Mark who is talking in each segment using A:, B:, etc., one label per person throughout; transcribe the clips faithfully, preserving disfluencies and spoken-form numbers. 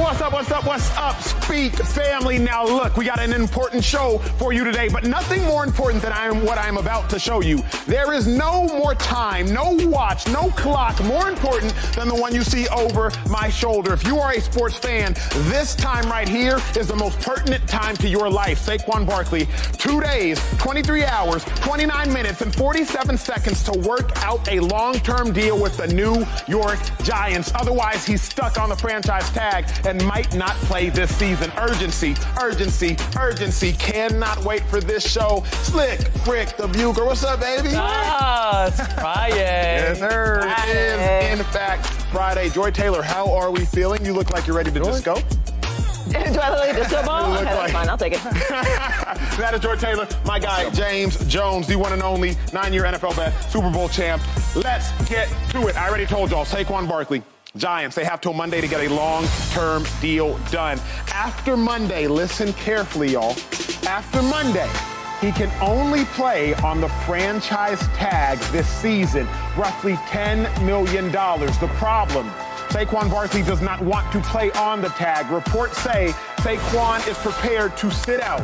A: what's up, what's up, what's up, Speak family? Now look, we got an important show for you today, but nothing more important than I am what I'm about to show you. There is no more time, no watch, no clock more important than the one you see over my shoulder. If you are a sports fan, this time right here is the most pertinent time to your life. Saquon Barkley, two days, twenty-three hours, twenty-nine minutes, and forty-seven seconds to work out a long-term deal with the New York Giants. Otherwise, he's stuck on the franchise tag and might not play this season. Urgency, urgency, urgency. Cannot wait for this show. Slick Rick, the Bugle. What's up, baby?
B: Ah, it's Friday.
A: Yes, sir. It is, in fact, Friday. Joy Taylor, how are we feeling? You look like you're ready to
B: Joy?
A: disco.
C: Do I look like a disco ball? Okay, that's
A: like...
C: fine. I'll take it.
A: That is Joy Taylor. My guy, James Jones, the one and only nine-year N F L vet, Super Bowl champ. Let's get to it. I already told y'all, Saquon Barkley. Giants, they have till Monday to get a long-term deal done. After Monday, listen carefully, y'all. After Monday, he can only play on the franchise tag this season, roughly ten million dollars. The problem, Saquon Barkley does not want to play on the tag. Reports say Saquon is prepared to sit out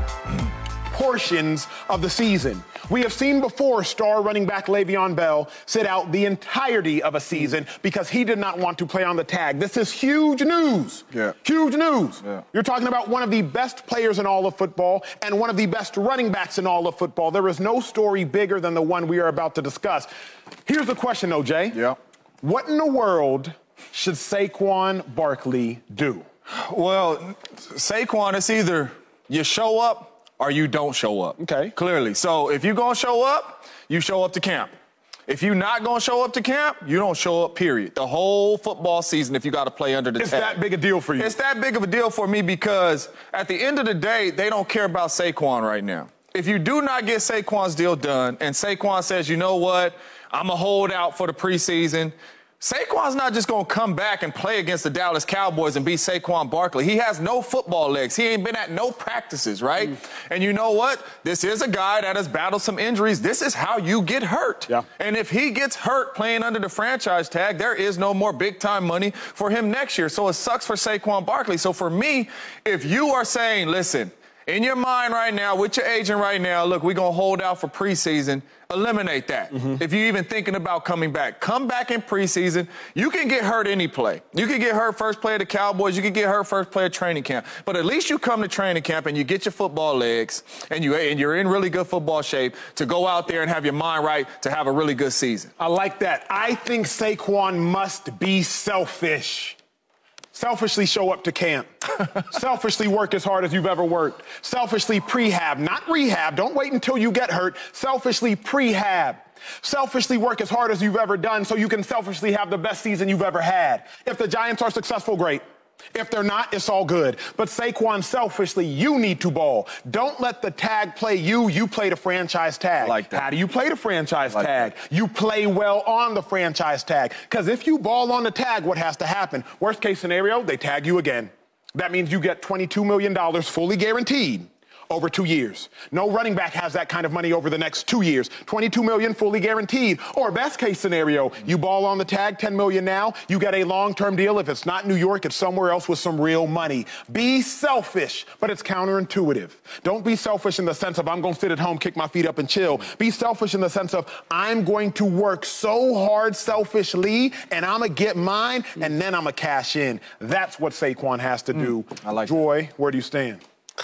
A: portions of the season. We have seen before star running back Le'Veon Bell sit out the entirety of a season because he did not want to play on the tag. This is huge news.
D: Yeah.
A: Huge news.
D: Yeah.
A: You're talking about one of the best players in all of football and one of the best running backs in all of football. There is no story bigger than the one we are about to discuss. Here's the question, O J.
D: Yeah.
A: What in the world should Saquon Barkley do?
D: Well, Saquon, it's either you show up or you don't show up.
A: Okay.
D: Clearly. So if you're going to show up, you show up to camp. If you're not going to show up to camp, you don't show up, period. The whole football season, if you got to play under the
A: It's
D: tag.
A: that big a deal for you.
D: It's that big of a deal for me because at the end of the day, they don't care about Saquon right now. If you do not get Saquon's deal done and Saquon says, you know what, I'm a holdout for the preseason, Saquon's not just going to come back and play against the Dallas Cowboys and be Saquon Barkley. He has no football legs. He ain't been at no practices, right? Mm. And you know what? This is a guy that has battled some injuries. This is how you get hurt.
A: Yeah.
D: And if he gets hurt playing under the franchise tag, there is no more big-time money for him next year. So it sucks for Saquon Barkley. So for me, if you are saying, listen, in your mind right now, with your agent right now, look, we're going to hold out for preseason, eliminate that. Mm-hmm. If you're even thinking about coming back, come back in preseason. You can get hurt any play. You can get hurt first play of the Cowboys. You can get hurt first play of training camp. But at least you come to training camp and you get your football legs and, you, and you're in really good football shape to go out there and have your mind right to have a really good season.
A: I like that. I think Saquon must be selfish. Selfishly show up to camp. Selfishly work as hard as you've ever worked. Selfishly prehab, not rehab. Don't wait until you get hurt. Selfishly prehab. Selfishly work as hard as you've ever done so you can selfishly have the best season you've ever had. If the Giants are successful, great. If they're not, it's all good. But Saquon, selfishly, you need to ball. Don't let the tag play you. You play the franchise tag.
D: Like that.
A: How do you play the franchise
D: like
A: tag?
D: That.
A: You play well on the franchise tag. Because if you ball on the tag, what has to happen? Worst case scenario, they tag you again. That means you get twenty-two million dollars fully guaranteed over two years. No running back has that kind of money over the next two years. twenty-two million dollars fully guaranteed. Or best case scenario, you ball on the tag, ten million dollars now, you get a long-term deal. If it's not New York, it's somewhere else with some real money. Be selfish, but it's counterintuitive. Don't be selfish in the sense of I'm going to sit at home, kick my feet up and chill. Be selfish in the sense of I'm going to work so hard selfishly and I'm going to get mine and then I'm going to cash in. That's what Saquon has to do.
D: I like
A: Joy, that. Where do you stand?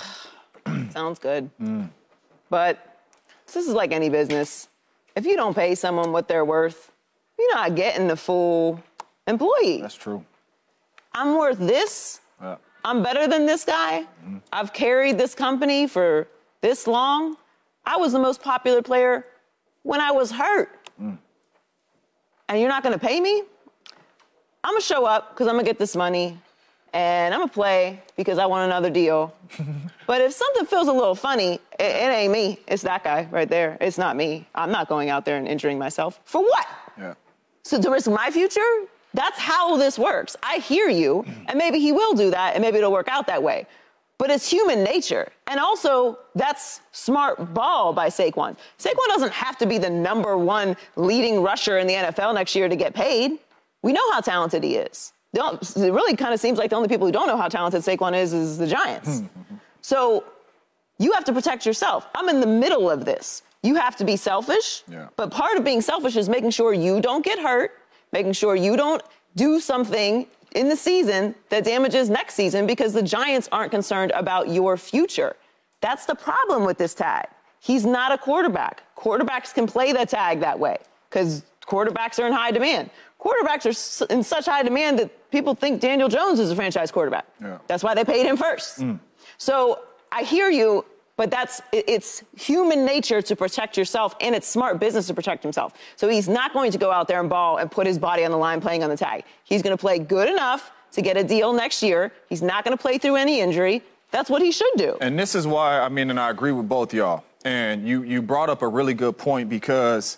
C: Sounds good. Mm. But this is like any business. If you don't pay someone what they're worth, you're not getting the full employee.
D: That's true.
C: I'm worth this.
D: Yeah.
C: I'm better than this guy. Mm. I've carried this company for this long. I was the most popular player when I was hurt. Mm. And you're not going to pay me? I'm going to show up because I'm going to get this money. And I'm going to play because I want another deal. But if something feels a little funny, it, it ain't me. It's that guy right there. It's not me. I'm not going out there and injuring myself. For what?
D: Yeah.
C: So to risk my future? That's how this works. I hear you, and maybe he will do that, and maybe it'll work out that way. But it's human nature. And also, that's smart ball by Saquon. Saquon doesn't have to be the number one leading rusher in the N F L next year to get paid. We know how talented he is. don't, it really kind of seems like the only people who don't know how talented Saquon is is the Giants. So you have to protect yourself. I'm in the middle of this. You have to be selfish,
D: yeah.
C: but part of being selfish is making sure you don't get hurt, making sure you don't do something in the season that damages next season because the Giants aren't concerned about your future. That's the problem with this tag. He's not a quarterback. Quarterbacks can play the tag that way because quarterbacks are in high demand. Quarterbacks are in such high demand that people think Daniel Jones is a franchise quarterback.
D: Yeah.
C: That's why they paid him first. Mm. So I hear you, but that's it's human nature to protect yourself, and it's smart business to protect himself. So he's not going to go out there and ball and put his body on the line playing on the tag. He's going to play good enough to get a deal next year. He's not going to play through any injury. That's what he should do.
D: And this is why, I mean, and I agree with both y'all. And you you brought up a really good point because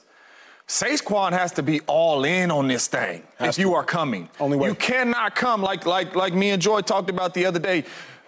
D: Saquon has to be all in on this thing
A: Has
D: if you
A: to.
D: are coming.
A: Only way.
D: You cannot come like like like me and Joy talked about the other day.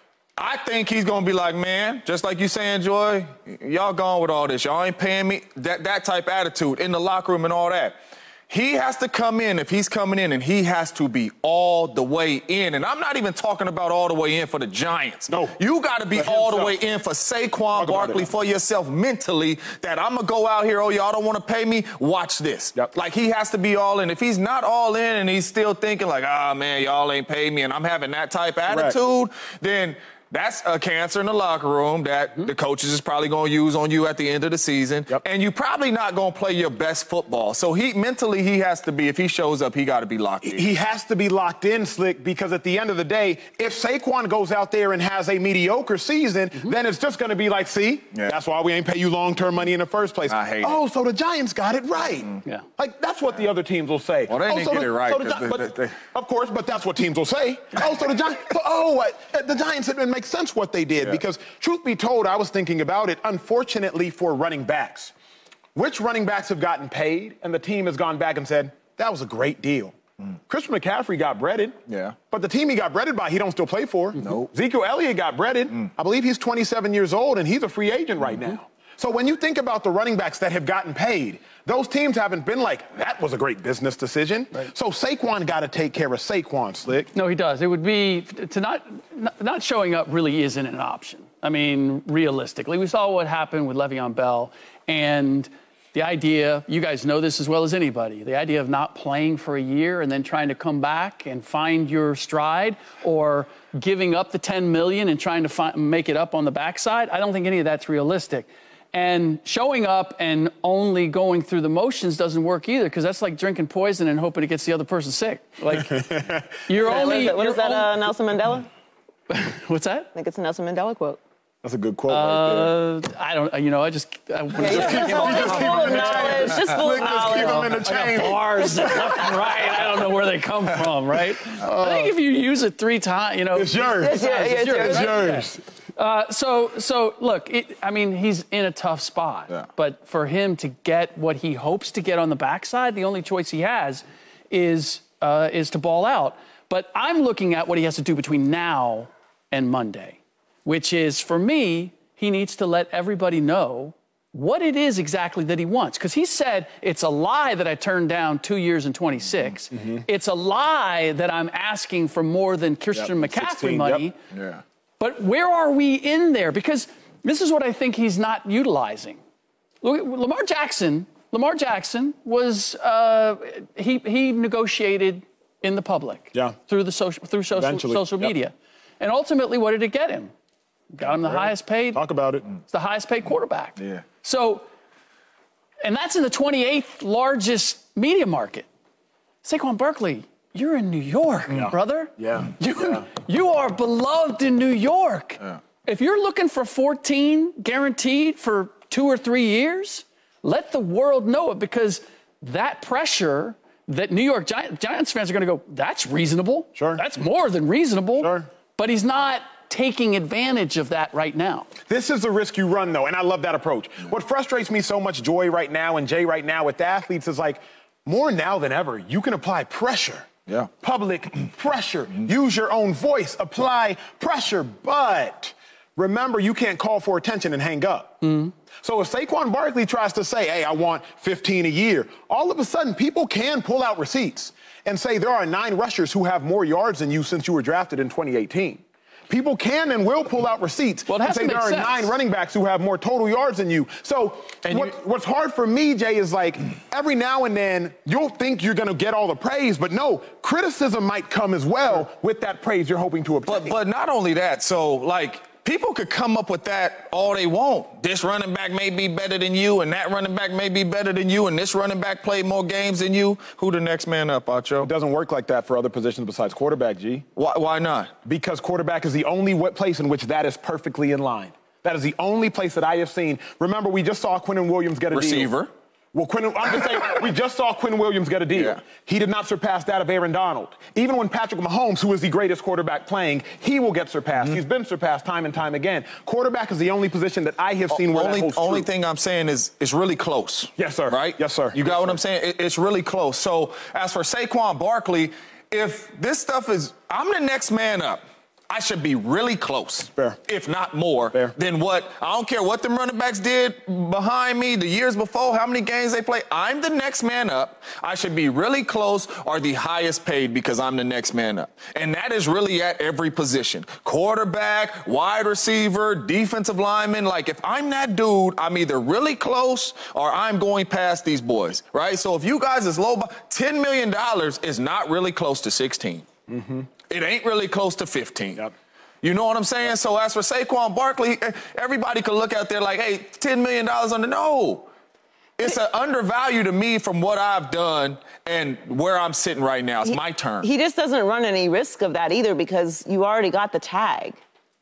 D: I think he's going to be like, man, just like you saying, Joy, y'all gone with all this. Y'all ain't paying me. That that type attitude in the locker room and all that. He has to come in if he's coming in, and he has to be all the way in. And I'm not even talking about all the way in for the Giants.
A: No.
D: You got to be
A: For
D: all the
A: himself.
D: way in for Saquon Barkley, for yourself mentally, that I'm going to go out here, oh, y'all don't want to pay me? Watch this.
A: Yep.
D: Like, he has to be all in. If he's not all in and he's still thinking like, ah, oh, man, y'all ain't paid me, and I'm having that type attitude, then that's a cancer in the locker room that mm-hmm. the coaches is probably going to use on you at the end of the season.
A: Yep.
D: And you probably not going to play your best football. So he mentally, he has to be, if he shows up, he got to be locked in.
A: He has to be locked in, Slick, because at the end of the day, if Saquon goes out there and has a mediocre season, mm-hmm. then it's just going to be like, see, yeah. that's why we ain't pay you long-term money in the first place.
D: I hate
A: oh,
D: it.
A: so the Giants got it right.
B: Mm-hmm. Yeah.
A: Like, that's what the other teams will say.
D: Well, they
A: oh,
D: didn't
A: so
D: get
A: the,
D: it right.
A: So the,
D: they,
A: but,
D: they, they,
A: of course, but that's what teams will say. oh, so the Giants, so, oh, uh, the Giants, it makes sense what they did. Yeah. Because, truth be told, I was thinking about it, unfortunately for running backs. Which running backs have gotten paid, and the team has gone back and said, that was a great deal. Mm. Christian McCaffrey got breaded.
D: Yeah.
A: But the team he got breaded by, he don't still play for.
D: Nope.
A: Ezekiel Elliott got breaded. Mm. I believe he's twenty-seven years old, and he's a free agent right mm-hmm. now. So when you think about the running backs that have gotten paid, those teams haven't been like, that was a great business decision. Right. So Saquon got to take care of Saquon, Slick.
B: No, he does. It would be, to not, not showing up really isn't an option. I mean, realistically, we saw what happened with Le'Veon Bell, and the idea, you guys know this as well as anybody, the idea of not playing for a year and then trying to come back and find your stride, or giving up the ten million dollars and trying to find, make it up on the backside, I don't think any of that's realistic. And showing up and only going through the motions doesn't work either, because that's like drinking poison and hoping it gets the other person sick. Like, you're only...
C: What is that, uh, Nelson Mandela?
B: What's that?
C: I think it's a Nelson Mandela quote.
A: That's a good quote
B: uh,
A: right there.
B: I don't, you know, I just... I,
C: yeah, just keep full of knowledge. Just full of knowledge.
A: Keep them in the chain.
B: Bars left and right. I don't know where they come from, right? Uh, I think if you use it three times, you know...
A: It's yours.
C: It's, yeah,
B: it's,
C: it's yours.
A: It's yours.
B: Uh, so, so look, it, I mean, he's in a tough spot.
D: Yeah.
B: But for him to get what he hopes to get on the backside, the only choice he has is uh, is to ball out. But I'm looking at what he has to do between now and Monday, which is, for me, he needs to let everybody know what it is exactly that he wants. Because he said, it's a lie that I turned down two years and twenty-six. Mm-hmm. It's a lie that I'm asking for more than Christian yep. McCaffrey sixteen, money.
A: Yep.
D: Yeah.
B: But where are we in there? Because this is what I think he's not utilizing. Lamar Jackson, Lamar Jackson was, uh, he, he negotiated in the public.
A: Yeah.
B: Through the social, through social,
A: Eventually.
B: social
A: Yep.
B: media. And ultimately, what did it get him? Got him the
A: right.
B: highest paid.
A: Talk about it.
B: It's the highest paid quarterback.
D: Yeah.
B: So, and that's in the twenty-eighth largest media market. Saquon Barkley, you're in New York,
A: yeah.
B: brother.
A: Yeah.
B: You,
A: yeah.
B: you are beloved in New York.
D: Yeah.
B: If you're looking for fourteen guaranteed for two or three years, let the world know it, because that pressure that New York Gi- Giants fans are going to go, that's reasonable.
A: Sure.
B: That's more than reasonable.
A: Sure.
B: But he's not taking advantage of that right now.
A: This is the risk you run, though, and I love that approach. Yeah. What frustrates me so much, Joy, right now, and Jay right now with the athletes is like, more now than ever, you can apply pressure.
D: Yeah.
A: Public pressure. Use your own voice. Apply pressure. But remember, you can't call for attention and hang up. Mm-hmm. So if Saquon Barkley tries to say, hey, I want fifteen a year, all of a sudden people can pull out receipts. and say there are nine rushers who have more yards than you since you were drafted in twenty eighteen. People can and will pull out receipts
B: well,
A: and say there are
B: sense.
A: nine running backs who have more total yards than you. So
D: and
A: what,
D: you,
A: what's hard for me, Jay, is like every now and then you'll think you're going to get all the praise, but no, criticism might come as well with that praise you're hoping to obtain.
D: But, but not only that, so like people could come up with that all they want. This running back may be better than you, and that running back may be better than you, and this running back played more games than you. Who the next man up, Acho?
A: It doesn't work like that for other positions besides quarterback, G.
D: Why, why not?
A: Because quarterback is the only place in which that is perfectly in line. That is the only place that I have seen. Remember, we just saw Quinnen Williams get a
D: Receiver.
A: deal. Well, Quinn, I'm just saying, we just saw Quinn Williams get a deal.
D: Yeah.
A: He did not surpass that of Aaron Donald. Even when Patrick Mahomes, who is the greatest quarterback playing, he will get surpassed. Mm-hmm. He's been surpassed time and time again. Quarterback is the only position that I have seen where
D: only,
A: that holds
D: only
A: true.
D: thing I'm saying is it's really close.
A: Yes, sir.
D: Right?
A: Yes, sir.
D: You got
A: yes,
D: what
A: sir.
D: I'm saying? It, it's really close. So as for Saquon Barkley, if this stuff is, I'm the next man up. I should be really close,
A: Fair.
D: if not more,
A: Fair.
D: than what, I don't care what them running backs did behind me the years before, how many games they play. I'm the next man up. I should be really close or the highest paid because I'm the next man up. And that is really at every position. Quarterback, wide receiver, defensive lineman. Like, if I'm that dude, I'm either really close or I'm going past these boys, right? So if you guys is low, ten million dollars is not really close to sixteen. Mm-hmm. It ain't really close to fifteen. Yep. You know what I'm saying? Yep. So as for Saquon Barkley, everybody could look out there like, hey, ten million dollars under. No. It's an undervalue to me from what I've done and where I'm sitting right now. It's
C: he,
D: my turn.
C: He just doesn't run any risk of that either because you already got the tag.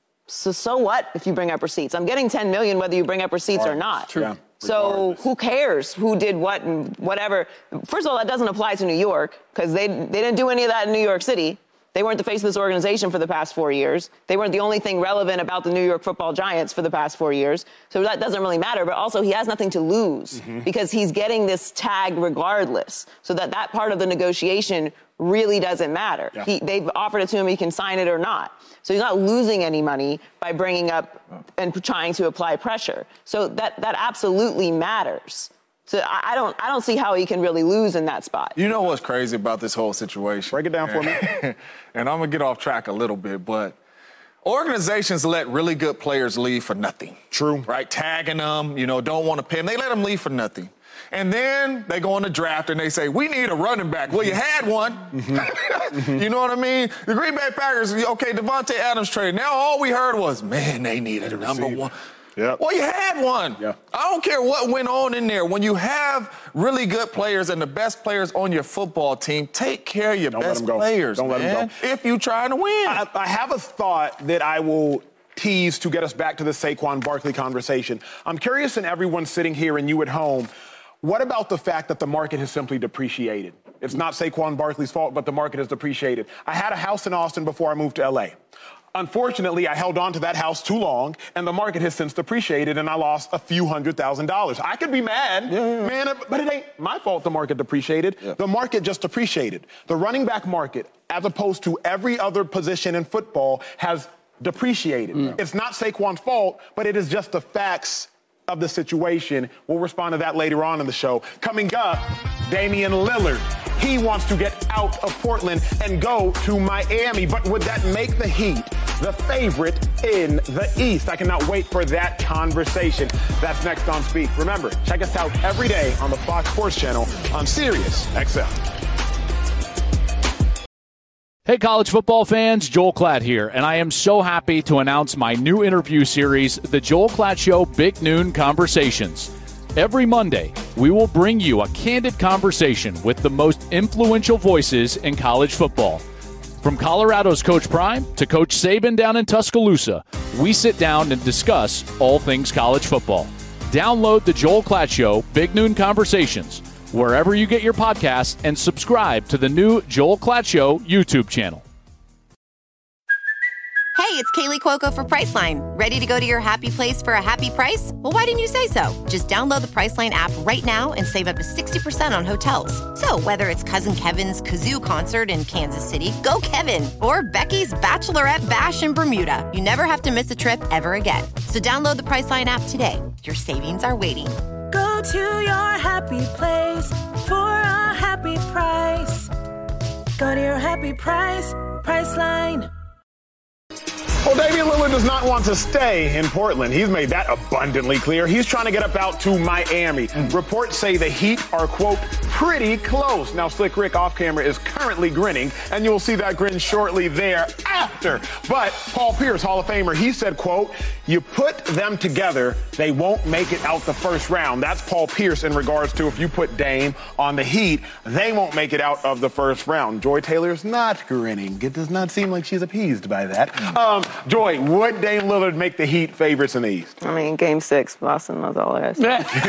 C: So so what if you bring up receipts? I'm getting ten million dollars whether you bring up receipts or not.
A: True. Yeah.
C: So
A: Regardless.
C: who cares who did what and whatever? First of all, that doesn't apply to New York because they, they didn't do any of that in New York City. They weren't the face of this organization for the past four years. They weren't the only thing relevant about the New York Football Giants for the past four years. So that doesn't really matter. But also, he has nothing to lose mm-hmm. because he's getting this tag regardless. So that that part of the negotiation really doesn't matter. Yeah. He, they've offered it to him. He can sign it or not. So he's not losing any money by bringing up and trying to apply pressure. So that that absolutely matters. So I don't I don't see how he can really lose in that spot.
D: You know what's crazy about this whole situation?
A: Break it down for me.
D: And I'm going to get off track a little bit, but organizations let really good players leave for nothing.
A: True.
D: Right? Tagging them, you know, don't want to pay them. They let them leave for nothing. And then they go on the draft and they say, we need a running back. Well, you had one. Mm-hmm. You know what I mean? The Green Bay Packers, okay, Devontae Adams trade. Now all we heard was, man, they needed a number one.
A: Yep.
D: Well, you had one.
A: Yeah.
D: I don't care what went on in there. When you have really good players and the best players on your football team, take care of your
A: don't
D: best
A: let them go.
D: players,
A: don't
D: man,
A: let them go.
D: if you're trying to win.
A: I, I have a thought that I will tease to get us back to the Saquon Barkley conversation. I'm curious, and everyone sitting here and you at home, what about the fact that the market has simply depreciated? It's not Saquon Barkley's fault, but the market has depreciated. I had a house in Austin before I moved to L A. Unfortunately, I held on to that house too long, and the market has since depreciated, and I lost a few hundred thousand dollars. I could be mad, yeah, yeah. man, but it ain't my fault the market depreciated. Yeah. The market just depreciated. The running back market, as opposed to every other position in football, has depreciated. Mm. It's not Saquon's fault, but it is just the facts of the situation. We'll respond to that later on in the show. Coming up, Damian Lillard. He wants to get out of Portland and go to Miami. But would that make the Heat the favorite in the East? I cannot wait for that conversation. That's next on Speak. Remember, check us out every day on the Fox Sports Channel on Sirius X M.
E: Hey, college football fans, Joel Klatt here, and I am so happy to announce my new interview series, The Joel Klatt Show Big Noon Conversations. Every Monday, we will bring you a candid conversation with the most influential voices in college football. From Colorado's Coach Prime to Coach Saban down in Tuscaloosa, we sit down and discuss all things college football. Download The Joel Klatt Show Big Noon Conversations wherever you get your podcasts and subscribe to the new Joel Klatt Show YouTube channel.
F: Hey, it's Kaylee Cuoco for Priceline. Ready to go to your happy place for a happy price? Well, why didn't you say so? Just download the Priceline app right now and save up to sixty percent on hotels. So whether it's Cousin Kevin's Kazoo Concert in Kansas City, go Kevin, or Becky's Bachelorette Bash in Bermuda, you never have to miss a trip ever again. So download the Priceline app today. Your savings are waiting.
G: Go to your happy place for a happy price. Go to your happy price, Priceline.
A: Well, Damian Lillard does not want to stay in Portland. He's made that abundantly clear. He's trying to get up out to Miami. Mm. Reports say the Heat are, quote, pretty close. Now, Slick Rick off camera is currently grinning, and you'll see that grin shortly thereafter. But Paul Pierce, Hall of Famer, he said, quote, you put them together, they won't make it out the first round. That's Paul Pierce in regards to if you put Dame on the Heat, they won't make it out of the first round. Joy Taylor's not grinning. It does not seem like she's appeased by that. Mm. Um, Joy, would Dame Lillard make the Heat favorites in the East?
C: I mean, game six, Boston, that's all I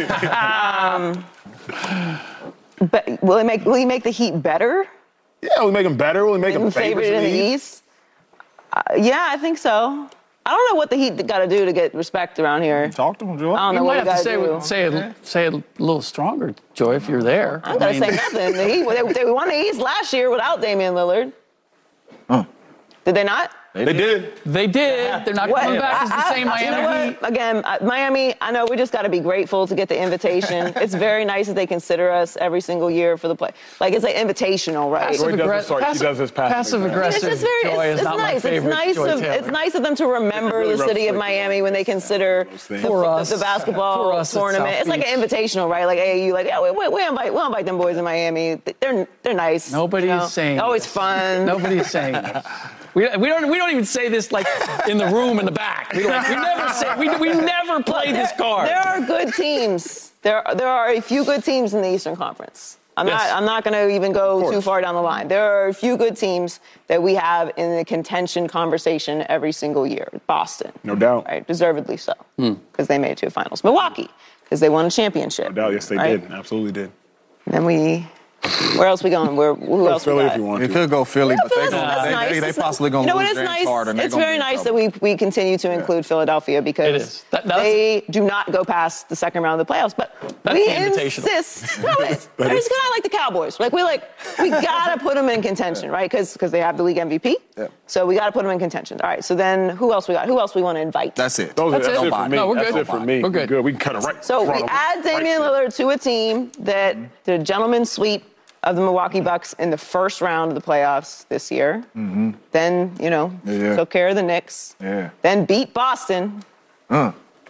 C: got. um, but will he make will he make the Heat better?
A: Yeah, will he make them better? Will he make, make them favorites
C: favorite
A: in the East?
C: East? Uh, yeah, I think so. I don't know what the Heat got to do to get respect around here.
D: Talk to him, Joy.
C: I don't know
B: you
C: what
B: might
C: we
B: have to say,
C: do.
B: say, it, say it a little stronger, Joy, if you're there.
C: I'm going to say nothing. The Heat, they, they won the East last year without Damian Lillard.
D: Huh.
C: Did they not?
A: They, they did.
B: did. They did. They're not
C: What?
B: coming back as the
C: I,
B: same
C: I, you know
B: Miami
C: what?
B: Heat.
C: Again, uh, Miami, I know we just got to be grateful to get the invitation. It's very nice that they consider us every single year for the play. Like, it's like invitational, right?
B: Passive,
A: Joy does
B: aggra-
A: this, sorry,
B: passive,
A: she does this passive,
B: passive
A: aggressive.
B: aggressive.
C: It's just very,
B: Joy
C: it's,
B: is
C: it's
B: not
C: nice.
B: my favorite.
C: It's nice
B: Joy
C: of
B: Taylor.
C: it's nice of them to remember
A: really
C: the city of
A: rubs
C: Miami when they consider the,
B: For us.
C: the, the basketball
B: For us at
C: tournament.
B: South
C: It's like
B: Beach.
C: an invitational, right? Like A A U, like yeah, we, we, we invite we invite them boys in Miami. They're they're nice.
B: Nobody's
C: you know?
B: saying
C: always
B: this.
C: fun.
B: Nobody's saying this. We, we don't we don't even say this like in the room in the back. We, like, we never say we, we never play
C: Look,
B: this
C: there,
B: card.
C: There are good teams. There there are a few good teams in the Eastern Conference. I'm
B: Yes.
C: not I'm not going to even go too far down the line. There are a few good teams that we have in the contention conversation every single year. Boston,
A: No doubt.
C: right? Deservedly so, because they made it to the finals. Milwaukee, because they won a championship.
A: No doubt, yes, they
C: right?
A: did. Absolutely did.
C: And then we. Where else we going? Where who else
A: Philly
C: we
A: if
C: got?
A: you want
D: You
A: to.
D: could go Philly, but they
C: That's,
D: gonna,
C: that's
D: they,
C: nice.
D: they, they
C: It's
D: possibly
C: not-
D: going to
C: you know
D: lose
C: what, it's
D: James
C: nice.
D: Harden. They're
C: It's
D: gonna
C: very
D: be in
C: nice that
D: trouble.
C: we we continue to include Philadelphia because
B: It is. That- that's-
C: they do not go past the second round of the playoffs. But
B: That's
C: we
B: the invitational.
C: insist. No, it's, it's kind of like the Cowboys. Like we like we gotta put them in contention, right? Because because they have the league M V P.
D: Yeah.
C: So we gotta put them in contention. All right. So then who else we got? Who else we want to invite?
D: That's it.
A: Those are,
B: That's
A: that's
B: it.
A: it for me.
B: No, we're
A: that's
B: good.
A: it for me.
B: We're good.
A: We can cut it right.
C: So
A: front
C: we
A: of-
C: add Damian
A: right
C: Lillard to a team that the gentleman sweep of the Milwaukee Bucks in the first round of the playoffs this year. Mm-hmm. Then, you know,
D: Yeah.
C: took care of the Knicks.
D: Yeah.
C: Then beat Boston.
D: Uh.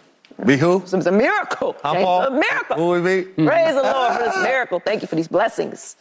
D: Be who?
C: So it was a miracle.
D: How
C: James,
D: Paul?
C: a miracle.
D: Who we beat?
C: Praise the Lord for this miracle. Thank you for these blessings.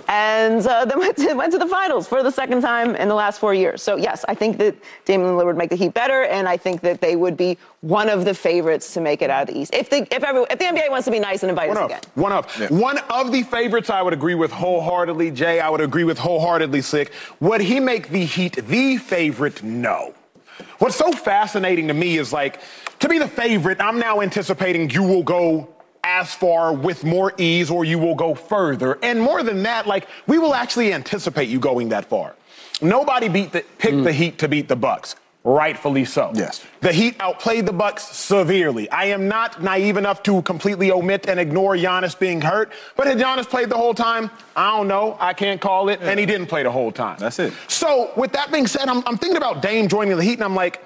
C: And uh, then went to, went to the finals for the second time in the last four years. So, yes, I think that Damian Lillard would make the Heat better, and I think that they would be one of the favorites to make it out of the East. If, they, if, every, if the N B A wants to be nice and invite
A: One
C: us
A: of,
C: again.
A: one of,
D: Yeah.
A: one of the favorites I would agree with wholeheartedly. Jay, I would agree with wholeheartedly. Sick. Would he make the Heat the favorite? No. What's so fascinating to me is like, to be the favorite, I'm now anticipating you will go as far with more ease or you will go further. And more than that, like, we will actually anticipate you going that far. Nobody beat the, picked mm. the Heat to beat the Bucks. Rightfully so.
D: Yes.
A: The Heat outplayed the Bucks severely. I am not naive enough to completely omit and ignore Giannis being hurt, but had Giannis played the whole time? I don't know. I can't call it. Yeah. And he didn't play the whole time.
D: That's it.
A: So with that being said, I'm, I'm thinking about Dame joining the Heat, and I'm like,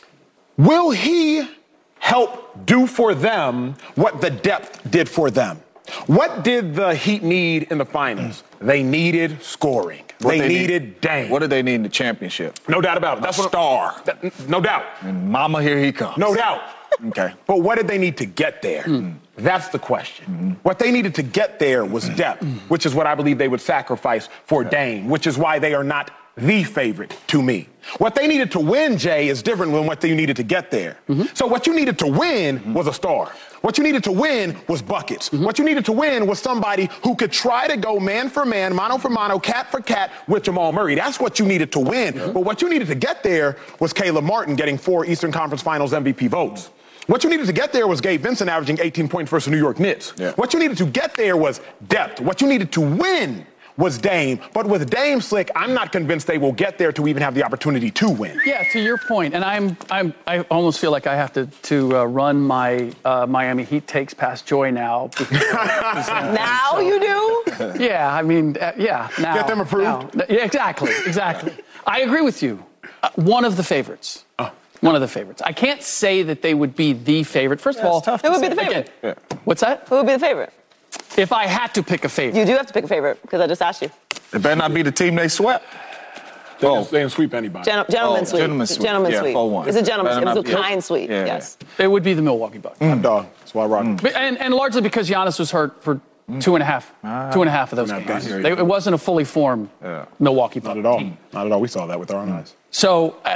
A: will he help do for them what the depth did for them? What did the Heat need in the finals? They needed scoring.
D: What
A: they,
D: they
A: needed
D: need,
A: Dame.
D: What did they need in the championship?
A: No doubt about it. That's
D: a
A: what
D: star.
A: That, no doubt.
D: And mama, here he comes.
A: No doubt.
D: Okay.
A: But what did they need to get there? Mm. That's the question. Mm-hmm. What they needed to get there was depth, which is what I believe they would sacrifice for yeah. Dame, which is why they are not the favorite to me. What they needed to win, Jay, is different than what you needed to get there. Mm-hmm. So what you needed to win mm-hmm. was a star. What you needed to win was buckets. Mm-hmm. What you needed to win was somebody who could try to go man for man, mano for mano, cat for cat with Jamal Murray. That's what you needed to win. Mm-hmm. But what you needed to get there was Caleb Martin getting four Eastern Conference Finals M V P votes. What you needed to get there was Gabe Vincent averaging eighteen points versus the New York Knicks. Yeah. What you needed to get there was depth. What you needed to win was Dame. But with Dame, Slick, I'm not convinced they will get there to even have the opportunity to win.
B: Yeah, to your point, and I'm, I'm, I almost feel like I have to to uh, run my uh, Miami Heat takes past Joy now.
C: Now so, you do?
B: Yeah, I mean, uh, yeah. Now,
A: get them approved?
B: Now. Yeah, exactly, exactly. I agree with you. Uh, one of the favorites. Oh. One of the favorites. I can't say that they would be the favorite. First
C: yeah,
B: of all,
C: tough who would be the favorite?
B: Again, yeah. What's that?
C: Who would be the favorite?
B: If I had to pick a favorite.
C: You do have to pick a favorite, because I just asked you.
D: It better not be the team they swept.
A: They
D: Oh.
A: didn't, they didn't sweep anybody.
C: Gen- gentleman
D: Oh,
C: sweep.
D: gentleman's sweep.
C: Gentleman's
D: Yeah,
C: sweep.
D: four one.
C: It's a gentleman's
D: Better
C: sweep. It was a
D: not be-
C: kind sweep.
D: Yeah,
C: Yes.
B: It would be the Milwaukee Bucks.
A: Mm. Dog. That's why I rock.
B: But- And, and largely because Giannis was hurt for two and a half, two and a half of those
A: Two and a half
B: games.
A: games.
B: They, it wasn't a fully formed
D: Yeah.
B: Milwaukee
A: Not
B: Bucks
A: at all.
B: team.
A: Not at all. We saw that with our own eyes.
B: So, uh,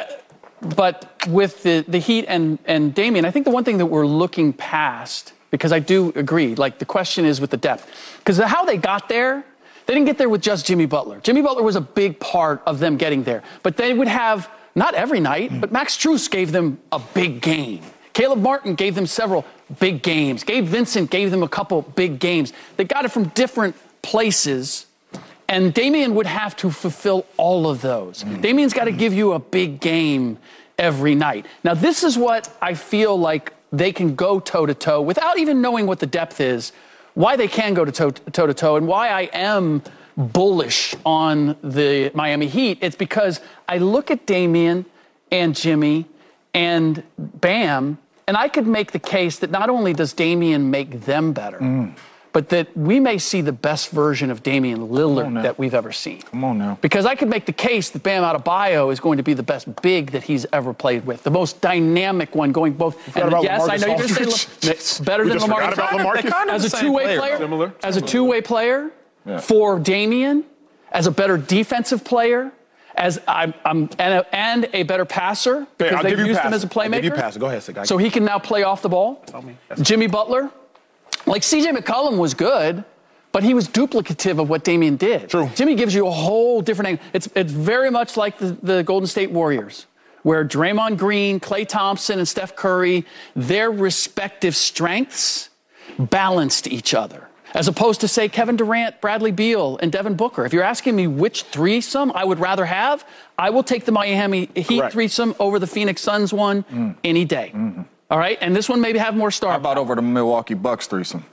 B: but with the, the Heat and, and Damian, I think the one thing that we're looking past, because I do agree, like the question is with the depth. Because how they got there, they didn't get there with just Jimmy Butler. Jimmy Butler was a big part of them getting there. But they would have, not every night, but Max Strus gave them a big game. Caleb Martin gave them several big games. Gabe Vincent gave them a couple big games. They got it from different places. And Damian would have to fulfill all of those. Mm. Damian's got to give you a big game every night. Now, this is what I feel like they can go toe-to-toe without even knowing what the depth is, why they can go to toe- toe-to-toe, and why I am bullish on the Miami Heat. It's because I look at Damian and Jimmy and Bam, and I could make the case that not only does Damian make them better, mm. but that we may see the best version of Damian Lillard that we've ever seen.
D: Come on now.
B: Because I could make the case that Bam Adebayo is going to be the best big that he's ever played with, the most dynamic one going both. And
A: about
B: yes, I
A: LaMarcus
B: know you're going to
A: Aldridge.
B: say better
A: We
B: than
A: just forgot
B: LaMarcus.
A: about LaMarcus.
D: Kind of
B: As
D: the
B: a
D: same
B: two-way
D: player,
B: player,
A: Similar.
B: as a two-way player
D: Yeah.
B: for Damian, as a better defensive player, as I'm, I'm and, a, and a better passer because
A: I'll
B: they've
A: give you
B: used him
A: pass.
B: as a playmaker.
A: I'll give you pass. Go ahead, Sig.
B: So he can now play off the ball.
A: Tell me.
B: Jimmy Butler, like C J McCollum was good, but he was duplicative of what Damian did.
A: True.
B: Jimmy gives you a whole different angle. It's it's very much like the, the Golden State Warriors, where Draymond Green, Klay Thompson, and Steph Curry, their respective strengths balanced each other. As opposed to, say, Kevin Durant, Bradley Beal, and Devin Booker. If you're asking me which threesome I would rather have, I will take the Miami Heat
A: Correct.
B: threesome over the Phoenix Suns one mm. any day. Mm-hmm. All right? And this one maybe have more star
D: How about
B: power.
D: over the Milwaukee Bucks threesome?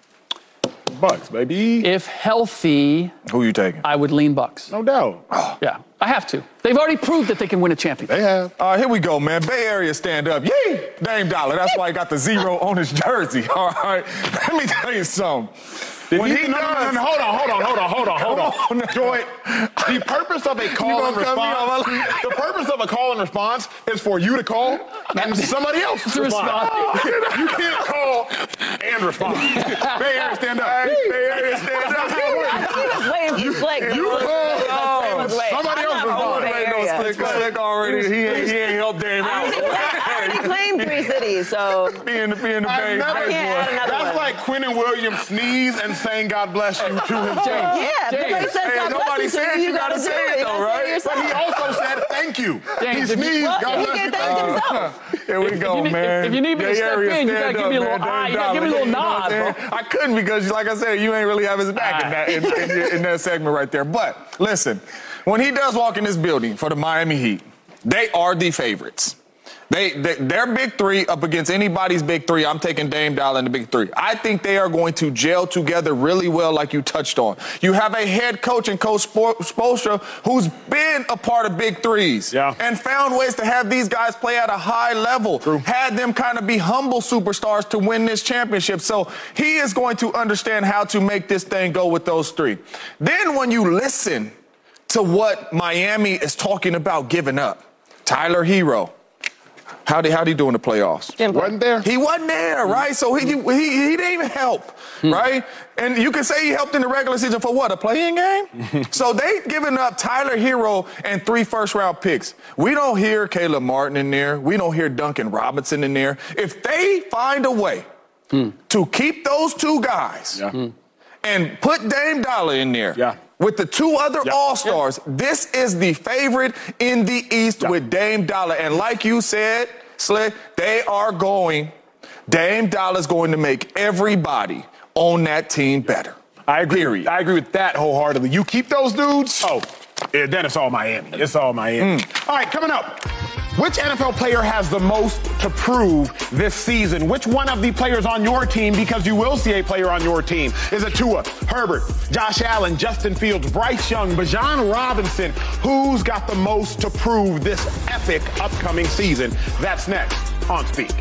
A: Bucks, baby.
B: If healthy,
D: Who you taking?
B: I would lean Bucks.
A: No doubt.
B: Yeah, I have to. They've already proved that they can win a championship.
A: They have.
D: All right, here we go, man. Bay Area stand up. Yay! Dame Dollar. That's why he got the zero on his jersey. All right. Let me tell you something. When
A: he,
D: he
A: no, no, no,
D: does-
A: no, hold on, hold on, hold on, hold on, hold on. Joy, the purpose of a call and
D: gonna cut me
A: response,
D: off?
A: the purpose of a call and response is for you to call and somebody else to
B: To
A: respond.
B: respond.
A: You can't call and respond. Bay Area stand up. Bay Area stand up.
C: He was waiting for Slick.
A: You call.
C: He was waiting.
A: Somebody
C: I'm
A: else
C: not
A: respond.
C: going to Bay Area.
D: Slick, Slick already. He ain't, he ain't helped Dame
C: I
D: out.
C: already claimed three cities, so
D: Be in the, be in the
A: I've
D: Bay.
A: never-
D: Bay
C: can't add
D: boy.
C: another
A: That's
C: one.
A: like Quentin Williams sneeze and saying God bless you to himself.
C: yeah.
B: James.
C: Nobody says
D: Hey,
C: God
D: nobody
C: bless you,
D: said
C: so
D: you
C: you
D: gotta
C: gotta
D: say
C: do
D: it,
C: it. You
D: though,
C: gotta
D: right?
C: say it
A: But he
C: yourself.
A: also said thank you.
B: James,
A: He
B: if you-
A: sneezed.
C: Well,
A: God
C: he
A: bless
C: can
A: you.
C: thank himself.
D: Here we go,
B: If you need-
D: man.
B: if you need me to
D: Bay
B: step
D: Area
B: in, you
D: stand
B: gotta give me a
D: up,
B: little
D: man.
B: eye.
D: Dame
B: You gotta give me a
D: Dollar,
B: little
D: you know what I'm
B: nod,
D: saying? I couldn't because, like I said, you ain't really have his back in that, in, in, in that segment right there. But listen, when he does walk in this building for the Miami Heat, they are the favorites. They, they, their big three up against anybody's big three. I'm taking Dame Dollar in the big three. I think they are going to gel together really well, like you touched on. You have a head coach and Coach Spoelstra who's been a part of big threes
A: Yeah.
D: and found ways to have these guys play at a high level.
A: True.
D: Had them kind of be humble superstars to win this championship. So he is going to understand how to make this thing go with those three. Then when you listen to what Miami is talking about giving up, Tyler Hero. How'd he, how'd he do in the playoffs?
A: Wasn't there?
D: He wasn't there, right? So he, he, he didn't even help, right? And you can say he helped in the regular season for what, a play-in game? So they given up Tyler Hero and three first-round picks. We don't hear Caleb Martin in there. We don't hear Duncan Robinson in there. If they find a way hmm. to keep those two guys
A: Yeah. Hmm.
D: and put Dame Dollar in there,
A: Yeah.
D: with the two other
A: Yeah.
D: All-Stars, this is the favorite in the East
A: Yeah.
D: with Dame Dollar. And like you said, Slick, they are going, Dame Dollar's going to make everybody on that team better.
A: I agree.
D: Period.
A: I agree with that wholeheartedly. You keep those dudes, oh, yeah, then it's all Miami. It's all Miami.
D: Mm.
A: All right, coming up. Which N F L player has the most to prove this season? Which one of the players on your team, because you will see a player on your team, is it Tua, Herbert, Josh Allen, Justin Fields, Bryce Young, Bijan Robinson? Who's got the most to prove this epic upcoming season? That's next on Speak.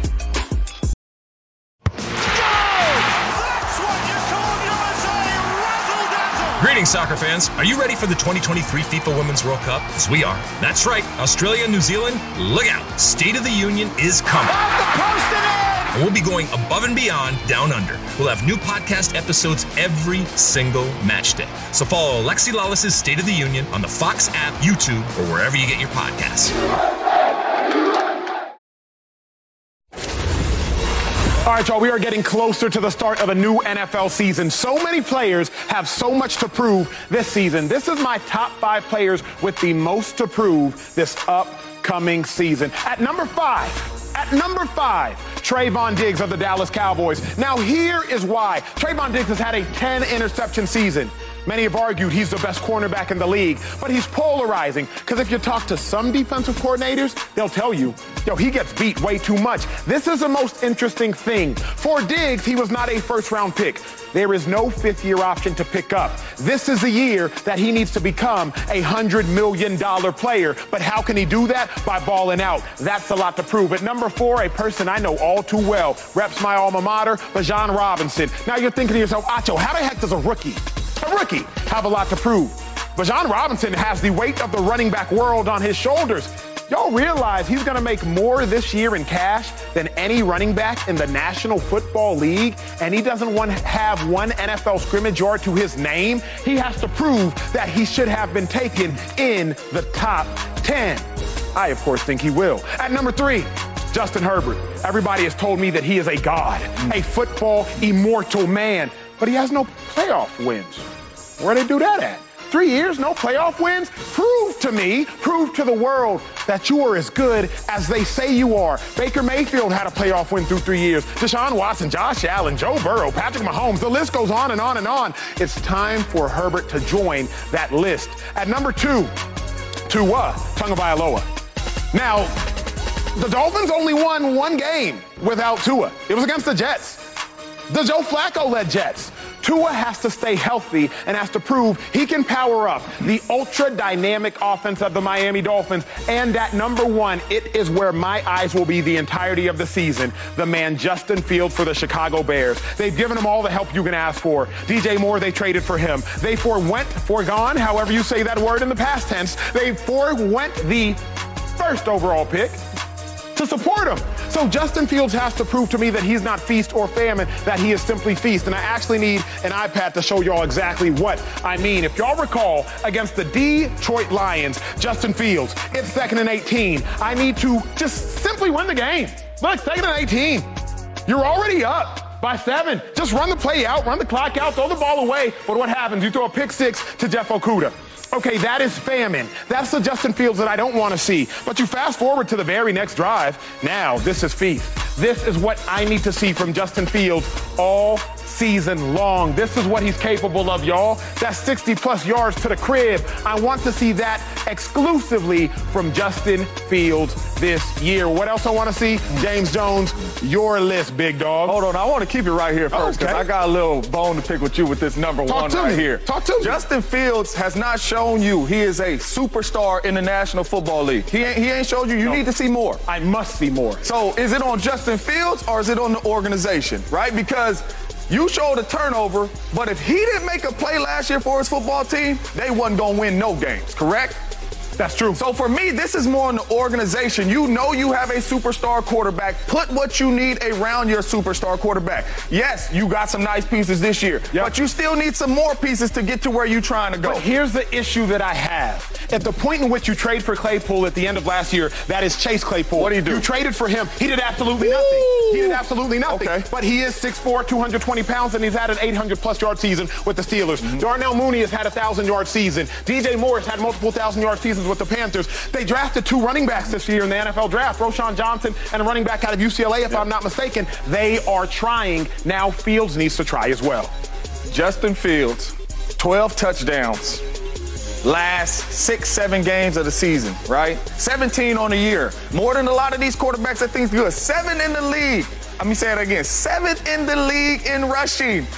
H: That's what you call U S A razzle-dazzle. Greetings, soccer fans. Are you ready for the twenty twenty-three FIFA Women's World Cup? Because we are. That's right. Australia and New Zealand, look out. State of the Union is coming. And we'll be going above and beyond down under. We'll have new podcast episodes every single match day. So follow Alexi Lawless's State of the Union on the Fox app, YouTube, or wherever you get your podcasts.
A: All right, y'all, we are getting closer to the start of a new N F L season. So many players have so much to prove this season. This is my top five players with the most to prove this upcoming season. At number five, at number five, Trayvon Diggs of the Dallas Cowboys. Now, here is why. Trayvon Diggs has had a ten interception season. Many have argued he's the best cornerback in the league, but he's polarizing because if you talk to some defensive coordinators, they'll tell you, yo, he gets beat way too much. This is the most interesting thing. For Diggs, he was not a first-round pick. There is no fifth-year option to pick up. This is the year that he needs to become a one hundred million dollars player. But how can he do that? By balling out. That's a lot to prove. At number four, a person I know all too well, reps my alma mater, Bijan Robinson. Now you're thinking to yourself, Acho, how the heck does a rookie, a rookie, have a lot to prove? Bijan Robinson has the weight of the running back world on his shoulders. Y'all realize he's going to make more this year in cash than any running back in the National Football League, and he doesn't want to have one N F L scrimmage yard to his name. He has to prove that he should have been taken in the top ten. I, of course, think he will. At number three, Justin Herbert. Everybody has told me that he is a god, a football immortal man, but he has no playoff wins. Where do they do that at? Three years, no playoff wins? Prove to me, prove to the world that you are as good as they say you are. Baker Mayfield had a playoff win through three years. Deshaun Watson, Josh Allen, Joe Burrow, Patrick Mahomes, the list goes on and on and on. It's time for Herbert to join that list. At number two, Tua Tagovailoa. Now, the Dolphins only won one game without Tua. It was against the Jets. The Joe Flacco-led Jets. Tua has to stay healthy and has to prove he can power up the ultra-dynamic offense of the Miami Dolphins. And at number one, it is where my eyes will be the entirety of the season, the man Justin Fields for the Chicago Bears. They've given him all the help you can ask for. D J Moore, they traded for him. They forewent, foregone, however you say that word in the past tense. They forewent the first overall pick to support him. So Justin Fields has to prove to me that he's not feast or famine, that he is simply feast. And I actually need an iPad to show y'all exactly what I mean. If y'all recall, against the Detroit Lions, Justin Fields, it's second and eighteen. I need to just simply win the game. Look, second and eighteen. You're already up by seven. Just run the play out, run the clock out, throw the ball away. But what happens? You throw a pick six to Jeff Okudah. Okay, that is famine. That's the Justin Fields that I don't want to see. But you fast forward to the very next drive. Now, this is feast. This is what I need to see from Justin Fields all season long. This is what he's capable of, y'all. That's sixty plus yards to the crib. I want to see that exclusively from Justin Fields this year. What else I want to see? James Jones, your list, big dog.
D: Hold on, I want to keep it right here first because
A: okay.
D: I got a little bone to pick with you with this number
A: Talk
D: one
A: to
D: right
A: me.
D: here.
A: Talk to me.
D: Justin Fields has not shown you he is a superstar in the National Football League. He ain't, he ain't showed you. You no. need to see more.
A: I must see more.
D: So is it on Justin Fields or is it on the organization, right? Because you showed a turnover, but if he didn't make a play last year for his football team, they wasn't going to win no games, correct?
A: That's true.
D: So for me, this is more on the organization. You know you have a superstar quarterback. Put what you need around your superstar quarterback. Yes, you got some nice pieces this year, yep. but you still need some more pieces to get to where you're trying to go.
A: But here's the issue that I have. At the point in which you trade for Claypool at the end of last year, that is Chase Claypool.
D: What do you do?
A: You traded for him. He did absolutely nothing. He did absolutely nothing.
D: Okay.
A: But he is six foot four, two hundred twenty pounds, and he's had an eight hundred plus yard season with the Steelers. Mm-hmm. Darnell Mooney has had a one thousand yard season. D J Moore has had multiple one thousand yard seasons with the Panthers. They drafted two running backs this year in the N F L draft, Roschon Johnson and a running back out of U C L A, if yep. I'm not mistaken. They are trying. Now Fields needs to try as well.
D: Justin Fields, twelve touchdowns. Last six, seven games of the season, right? seventeen on the year. More than a lot of these quarterbacks that think's good. Seven in the league. Let me say it again. Seventh in the league in rushing.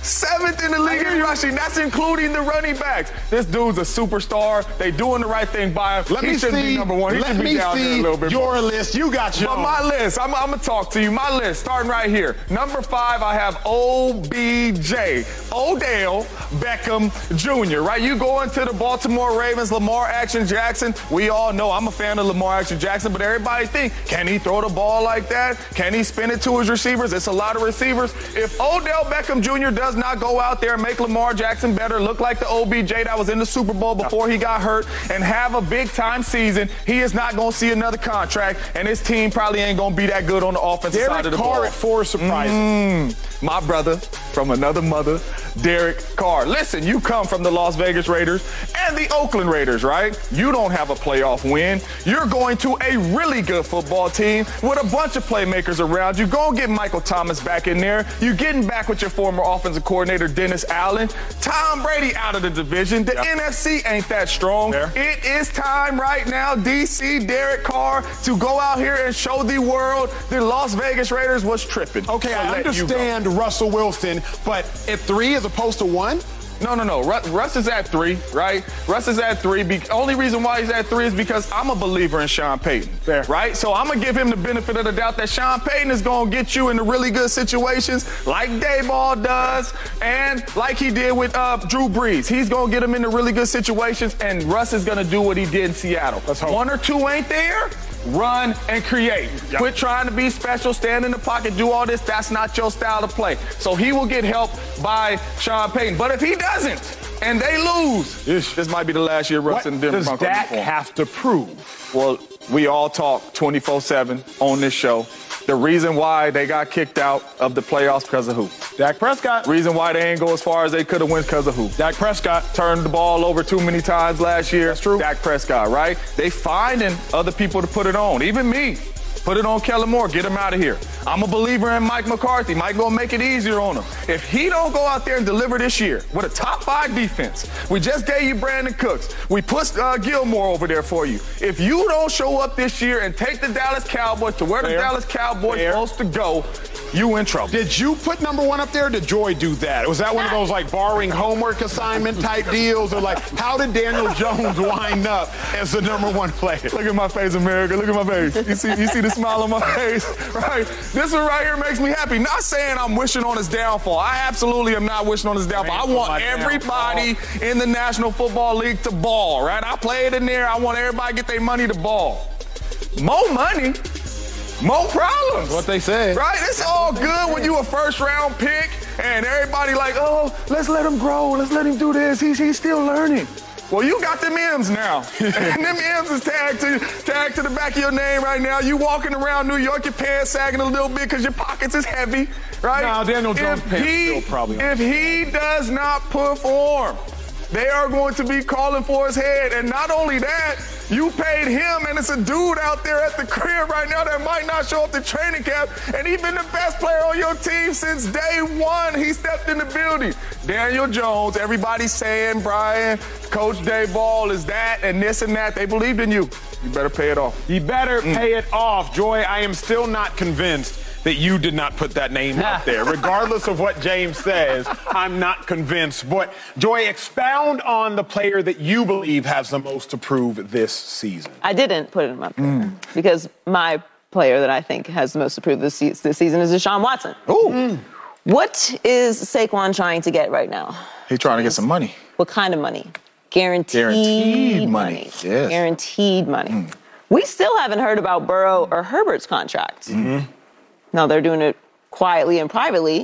D: Seventh in the league in rushing. That's including the running backs. This dude's a superstar. They doing the right thing by him.
A: Let
D: he
A: me
D: should
A: see,
D: be number one. He
A: let
D: should be
A: me
D: down there a
A: see
D: little bit
A: your
D: more.
A: list. You got your
D: But my list, I'm, I'm going to talk to you. My list, starting right here. Number five, I have O B J, Odell Beckham Junior, right? You go into the Baltimore Ravens, Lamar Action Jackson. We all know I'm a fan of Lamar Action Jackson, but everybody think, can he throw the ball like that? Can he spin it to his receivers? It's a lot of receivers. If Odell Beckham Junior does not go out there and make Lamar Jackson better, look like the O B J that was in the Super Bowl before he got hurt, and have a big-time season, he is not going to see another contract, and his team probably ain't going to be that good on the offensive
A: Derek
D: side of the
A: Carr
D: ball.
A: at four surprises.
D: Mm, my brother from another mother, Derek Carr. Listen, you come from the Las Vegas Raiders and the Oakland Raiders, right? You don't have a playoff win. You're going to a really good football team with a bunch of playmakers around you. Go get Michael Thomas back in there. You're getting back with your former offensive coordinator, Dennis Allen. Tom Brady out of the division. The yep. N F C ain't that strong. Fair. It is time right now, D C, Derek Carr, to go out here and show the world the Las Vegas Raiders was tripping.
A: Okay,
D: so
A: I understand Russell Wilson, but at three as opposed to one?
D: No, no, no. Russ, Russ is at three, right? Russ is at three. Be- only reason why he's at three is because I'm a believer in Sean Payton, Fair. right? So I'm going to give him the benefit of the doubt that Sean Payton is going to get you into really good situations like Dayball does and like he did with uh, Drew Brees. He's going to get him into really good situations, and Russ is going to do what he did in Seattle. Let's hope. One or two ain't there. Run and create. Yep. Quit trying to be special, stand in the pocket, do all this. That's not your style to play. So he will get help by Sean Payton. But if he doesn't and they lose, Ish. this might be the last year Russ and Denver Broncos.
A: What does Dak have to prove?
D: Well, we all talk twenty-four seven on this show. The reason why they got kicked out of the playoffs because of who?
A: Dak Prescott.
D: Reason why they ain't go as far as they could have went because of who?
A: Dak Prescott.
D: Turned the ball over too many times last year.
A: That's true.
D: Dak Prescott, right? They finding other people to put it on. Even me. Put it on Kellen Moore. Get him out of here. I'm a believer in Mike McCarthy. Mike gonna make it easier on him. If he don't go out there and deliver this year with a top five defense, we just gave you Brandon Cooks. We put uh, Gilmore over there for you. If you don't show up this year and take the Dallas Cowboys to where Fair. the Dallas Cowboys Fair. supposed to go, you in trouble.
A: Did you put number one up there or did Joy do that? Was that one of those like borrowing homework assignment type deals? Or like, how did Daniel Jones wind up as the number one player?
D: Look at my face, America. Look at my face. You see, you see the smile on my face, right? This one right here makes me happy. Not saying I'm wishing on his downfall. I absolutely am not wishing on his downfall. I want everybody downfall. in the National Football League to ball, right? I played in there. I want everybody to get their money to ball. More money. More problems.
A: What they say.
D: Right? It's all good when you a first round pick and everybody like, oh, let's let him grow. Let's let him do this. He's, he's still learning. Well, you got them M's now. And them M's is tagged to, tagged to the back of your name right now. You walking around New York, your pants sagging a little bit because your pockets is heavy, right?
A: No, Daniel Jones'
D: if
A: pants
D: he,
A: still probably on.
D: If he does not perform, they are going to be calling for his head. And not only that, you paid him, and it's a dude out there at the crib right now that might not show up to training camp, and he's been the best player on your team since day one. He stepped in the building. Daniel Jones, everybody's saying, Brian, Coach Dayball is that and this and that. They believed in you. You better pay it off.
A: You better mm. pay it off. Joy, I am still not convinced that you did not put that name out there. Regardless of what James says, I'm not convinced. But, Joy, expound on the player that you believe has the most to prove this season.
C: I didn't put him up there mm. because my player that I think has the most to prove this, se- this season is Deshaun Watson.
D: Ooh. Mm.
C: What is Saquon trying to get right now?
D: He's trying to get some money.
C: What kind of money? Guaranteed,
D: Guaranteed money.
C: money.
D: Yes.
C: Guaranteed money. Mm. We still haven't heard about Burrow or Herbert's contract.
D: Mm-hmm.
C: Now, they're doing it quietly and privately,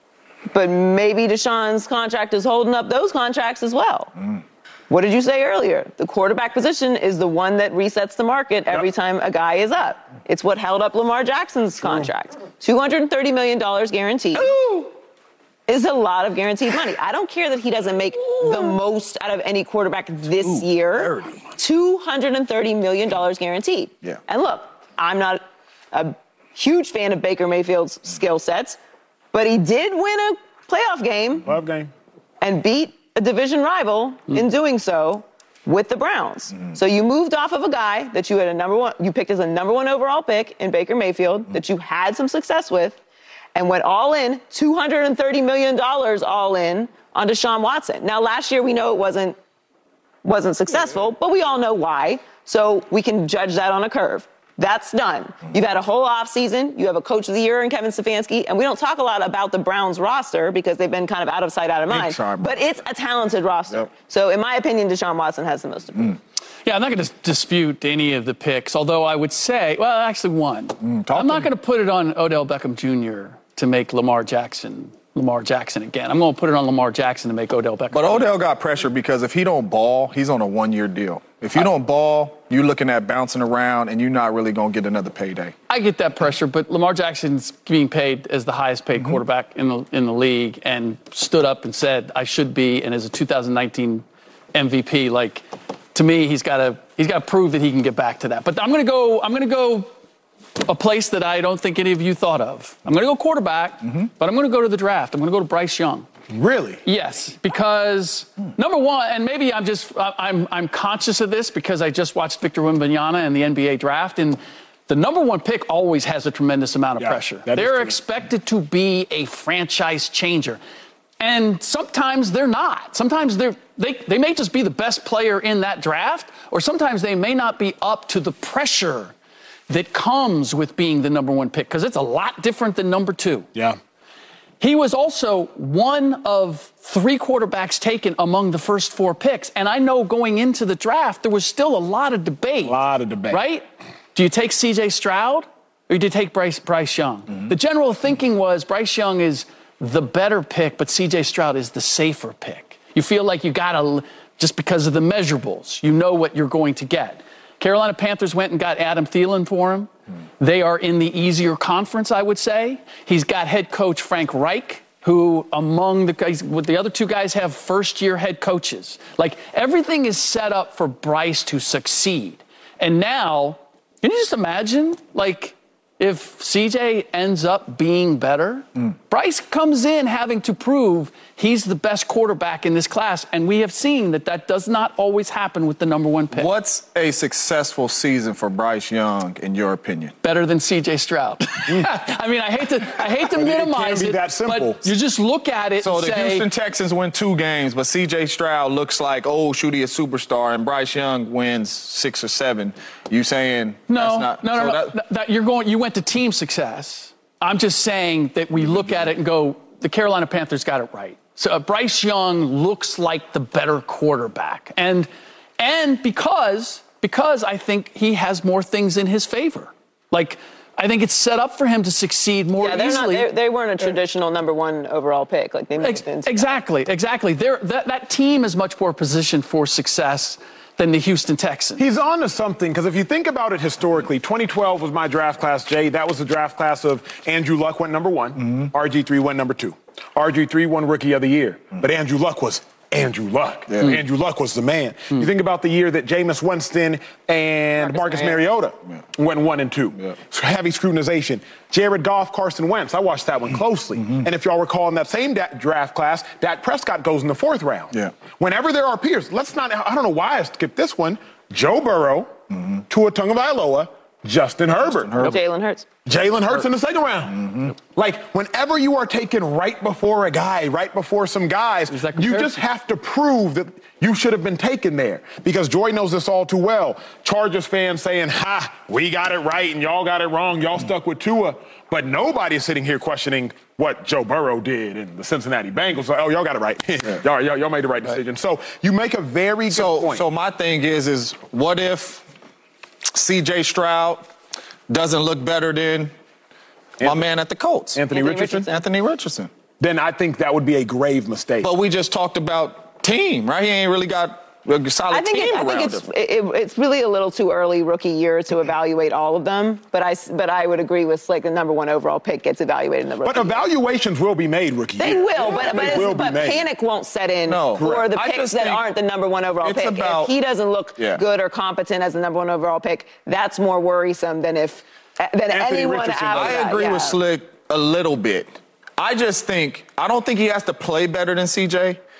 C: but maybe Deshaun's contract is holding up those contracts as well. Mm. What did you say earlier? The quarterback position is the one that resets the market every yep. time a guy is up. It's what held up Lamar Jackson's contract. two hundred thirty million dollars guaranteed. Ooh. Is a lot of guaranteed money. I don't care that he doesn't make Ooh. the most out of any quarterback this Ooh, year. thirty. two hundred thirty million dollars guaranteed.
D: Yeah.
C: And look, I'm not a huge fan of Baker Mayfield's skill sets, but he did win a playoff game.
A: Playoff game.
C: And beat a division rival mm. in doing so with the Browns. Mm. So you moved off of a guy that you had a number one, you picked as a number one overall pick in Baker Mayfield mm. that you had some success with, and went all in, two hundred thirty million dollars all in on Deshaun Watson. Now, last year we know it wasn't wasn't successful, but we all know why. So we can judge that on a curve. That's done. You've had a whole offseason. You have a coach of the year in Kevin Stefanski. And we don't talk a lot about the Browns roster because they've been kind of out of sight, out of mind. But it's a talented roster. Yep. So in my opinion, Deshaun Watson has the most to prove.
B: Mm. Yeah, I'm not going to dispute any of the picks, although I would say, well, actually one. Mm, I'm not going to put it on Odell Beckham Junior to make Lamar Jackson Lamar Jackson again. I'm going to put it on Lamar Jackson to make Odell Beckham.
D: But Odell got pressure because if he don't ball, he's on a one-year deal. If you don't ball, you're looking at bouncing around, and you're not really going to get another payday.
B: I get that pressure, but Lamar Jackson's being paid as the highest-paid mm-hmm. quarterback in the in the league, and stood up and said, "I should be," and as a two thousand nineteen M V P, like to me, he's got to he's got to prove that he can get back to that. But I'm going to go. I'm going to go. A place that I don't think any of you thought of. I'm going to go quarterback, mm-hmm. but I'm going to go to the draft. I'm going to go to Bryce Young.
A: Really?
B: Yes, because hmm. number one, and maybe I'm just I'm I'm conscious of this because I just watched Victor Wembanyama in the N B A draft, and the number one pick always has a tremendous amount of yeah, pressure. They're expected to be a franchise changer, and sometimes they're not. Sometimes they're they they may just be the best player in that draft, or sometimes they may not be up to the pressure that comes with being the number one pick, because it's a lot different than number two.
A: Yeah.
B: He was also one of three quarterbacks taken among the first four picks. And I know going into the draft, there was still a lot of debate.
A: A lot of debate.
B: Right? Do you take C J Stroud or do you take Bryce, Bryce Young? Mm-hmm. The general thinking was Bryce Young is the better pick, but C J Stroud is the safer pick. You feel like you got to, just because of the measurables, you know what you're going to get. Carolina Panthers went and got Adam Thielen for him. They are in the easier conference, I would say. He's got head coach Frank Reich, who among the guys, with the other two guys have first-year head coaches. Like, everything is set up for Bryce to succeed. And now, can you just imagine, like, if C J ends up being better, mm. Bryce comes in having to prove he's the best quarterback in this class, and we have seen that that does not always happen with the number one pick.
D: What's a successful season for Bryce Young, in your opinion?
B: Better than C J Stroud. I mean, I hate to I hate to minimize
A: it,
B: it
A: that simple.
B: But you just look at it
D: so
B: and
D: the
B: say,
D: Houston Texans win two games, but C J Stroud looks like, oh, shoot, he a superstar, and Bryce Young wins six or seven. You saying
B: no,
D: that's not...
B: No, no,
D: so
B: no,
D: that,
B: no. That you're going, you went to team success. I'm just saying that we look at it and go, the Carolina Panthers got it right. So uh, Bryce Young looks like the better quarterback. And and because because I think he has more things in his favor. Like, I think it's set up for him to succeed more
C: yeah, they're
B: easily.
C: Not, they weren't a traditional number one overall pick. Like they
B: Ex- exactly, exactly. They're, that, that team is much more positioned for success than the Houston Texans.
A: He's on to something, because if you think about it historically, twenty twelve was my draft class, Jay. That was the draft class of Andrew Luck went number one, mm-hmm. R G three went number two. R G three won Rookie of the Year, mm-hmm. but Andrew Luck was Andrew Luck. Yeah. Mm-hmm. Andrew Luck was the man. Mm-hmm. You think about the year that Jameis Winston and Marcus, Marcus Mariota yeah. went one and two. Yeah. So heavy scrutinization. Jared Goff, Carson Wentz. I watched that one closely. Mm-hmm. And if y'all recall in that same da- draft class, Dak Prescott goes in the fourth round.
D: Yeah.
A: Whenever there are peers, let's not, I don't know why I skipped this one. Joe Burrow, mm-hmm. Tua Tagovailoa, Justin Herbert.
C: Herbert. Jalen Hurts.
A: Jalen Hurts in the second round.
D: Mm-hmm.
A: Like, whenever you are taken right before a guy, right before some guys, you just have to prove that you should have been taken there. Because Joy knows this all too well. Chargers fans saying, ha, we got it right and y'all got it wrong. Y'all stuck with Tua. But nobody's sitting here questioning what Joe Burrow did and the Cincinnati Bengals. Like, oh, y'all got it right. Yeah. y'all, y'all, y'all made the right decision. Right. So you make a very good
D: so,
A: point.
D: So my thing is, is what if C J Stroud doesn't look better than Anthony, my man at the Colts?
A: Anthony, Anthony Richardson?
D: Richardson? Anthony Richardson.
A: Then I think that would be a grave mistake.
D: But we just talked about team, right? He ain't really got a solid
C: I think
D: team
C: it, I
D: around
C: think it's,
D: him.
C: It, it's really a little too early rookie year to evaluate all of them. But I, but I would agree with, like, the number one overall pick gets evaluated in the rookie
A: But evaluations year. will be made rookie
C: They
A: year.
C: will,
A: yeah,
C: but, but,
A: will
C: but panic won't set in
D: no,
C: for
D: correct.
C: the picks that aren't the number one overall pick.
D: About,
C: if he doesn't look
D: yeah.
C: good or competent as the number one overall pick, that's more worrisome than if than
A: Anthony
C: anyone
A: Richardson,
C: out
D: I
C: of
D: agree
C: that,
D: with
C: yeah.
D: Slick a little bit. I just think, I don't think he has to play better than C J,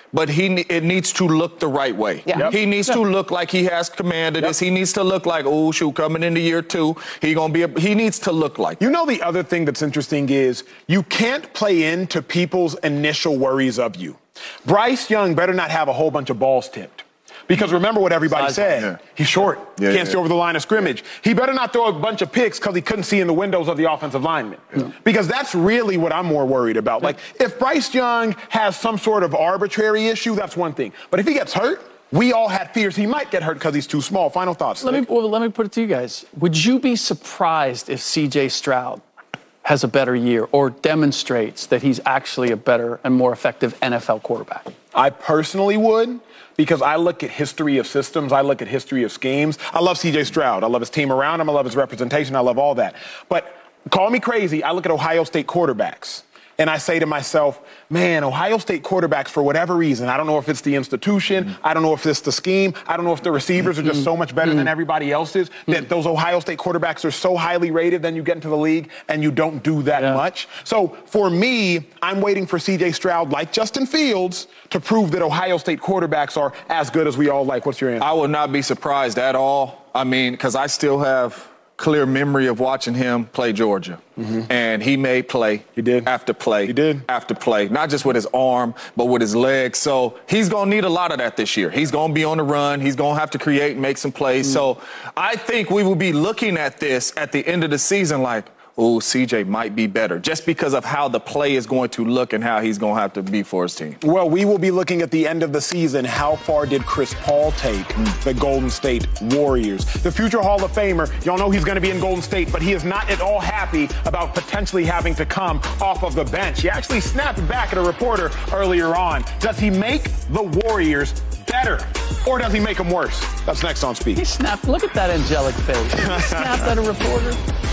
D: but he it needs to look the right way.
C: Yeah. Yep.
D: He needs
B: Yeah.
D: to look like he has commanded
A: Yep.
D: this. He needs to look like, oh, shoot, coming into year two, he gonna be. A, he needs to look like.
A: You know, the other thing that's interesting is you can't play into people's initial worries of you. Bryce Young better not have a whole bunch of balls tipped. Because remember what everybody
B: Size,
A: said.
D: yeah.
A: He's short.
D: Yeah,
A: Can't
D: yeah.
A: see over the line of scrimmage. He better not throw a bunch of picks because he couldn't see in the windows of the offensive linemen. Yeah. Because that's really what I'm more worried about. Like, if Bryce Young has some sort of arbitrary issue, that's one thing. But if he gets hurt, we all had fears he might get hurt because he's too small. Final thoughts.
B: Let me, well, let me put it to you guys. Would you be surprised if C J Stroud has a better year or demonstrates that he's actually a better and more effective N F L quarterback?
A: I personally would, because I look at history of systems. I look at history of schemes. I love C J Stroud. I love his team around him. I love his representation. I love all that. But call me crazy. I look at Ohio State quarterbacks, and I say to myself, man, Ohio State quarterbacks, for whatever reason, I don't know if it's the institution, mm-hmm. I don't know if it's the scheme, I don't know if the receivers are just so much better mm-hmm. than everybody else's, mm-hmm. that those Ohio State quarterbacks are so highly rated, then you get into the league and you don't do that yeah. much. So for me, I'm waiting for C J Stroud, like Justin Fields, to prove that Ohio State quarterbacks are as good as we all like. What's your answer?
D: I would not be surprised at all. I mean, because I still have clear memory of watching him play Georgia. Mm-hmm. And he made play.
A: He did.
D: After play.
A: He did.
D: After play. Not just with his arm, but with his legs. So he's going to need a lot of that this year. He's going to be on the run. He's going to have to create and make some plays. Mm-hmm. So I think we will be looking at this at the end of the season like, oh, C J might be better, just because of how the play is going to look and how he's going to have to be for his team.
A: Well, we will be looking at the end of the season. How far did Chris Paul take mm. the Golden State Warriors? The future Hall of Famer, y'all know he's going to be in Golden State, but he is not at all happy about potentially having to come off of the bench. He actually snapped back at a reporter earlier on. Does he make the Warriors better, or does he make them worse? That's next on Speak.
B: He snapped. Look at that angelic face. He snapped at a reporter.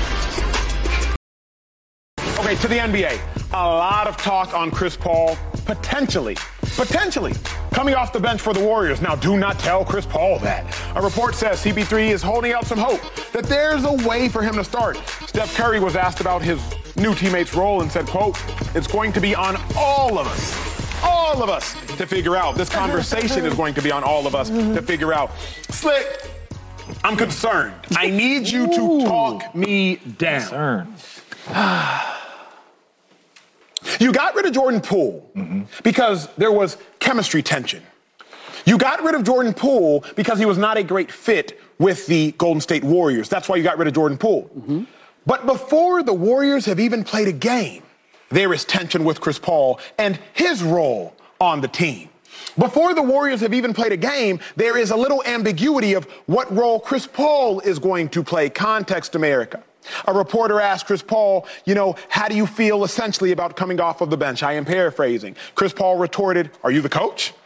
A: Okay, to the N B A. A lot of talk on Chris Paul potentially, potentially coming off the bench for the Warriors. Now, do not tell Chris Paul that. A report says C P three is holding out some hope that there's a way for him to start. Steph Curry was asked about his new teammate's role and said, quote, it's going to be on all of us, all of us to figure out. This conversation is going to be on all of us to figure out. Slick, I'm concerned. I need you to Ooh. talk me down.
D: Concerned.
A: You got rid of Jordan Poole mm-hmm. because there was chemistry tension. You got rid of Jordan Poole because he was not a great fit with the Golden State Warriors. That's why you got rid of Jordan Poole. Mm-hmm. But before the Warriors have even played a game, there is tension with Chris Paul and his role on the team. Before the Warriors have even played a game, there is a little ambiguity of what role Chris Paul is going to play. Context, America. A reporter asked Chris Paul, you know, how do you feel essentially about coming off of the bench? I am paraphrasing. Chris Paul retorted, are you the coach?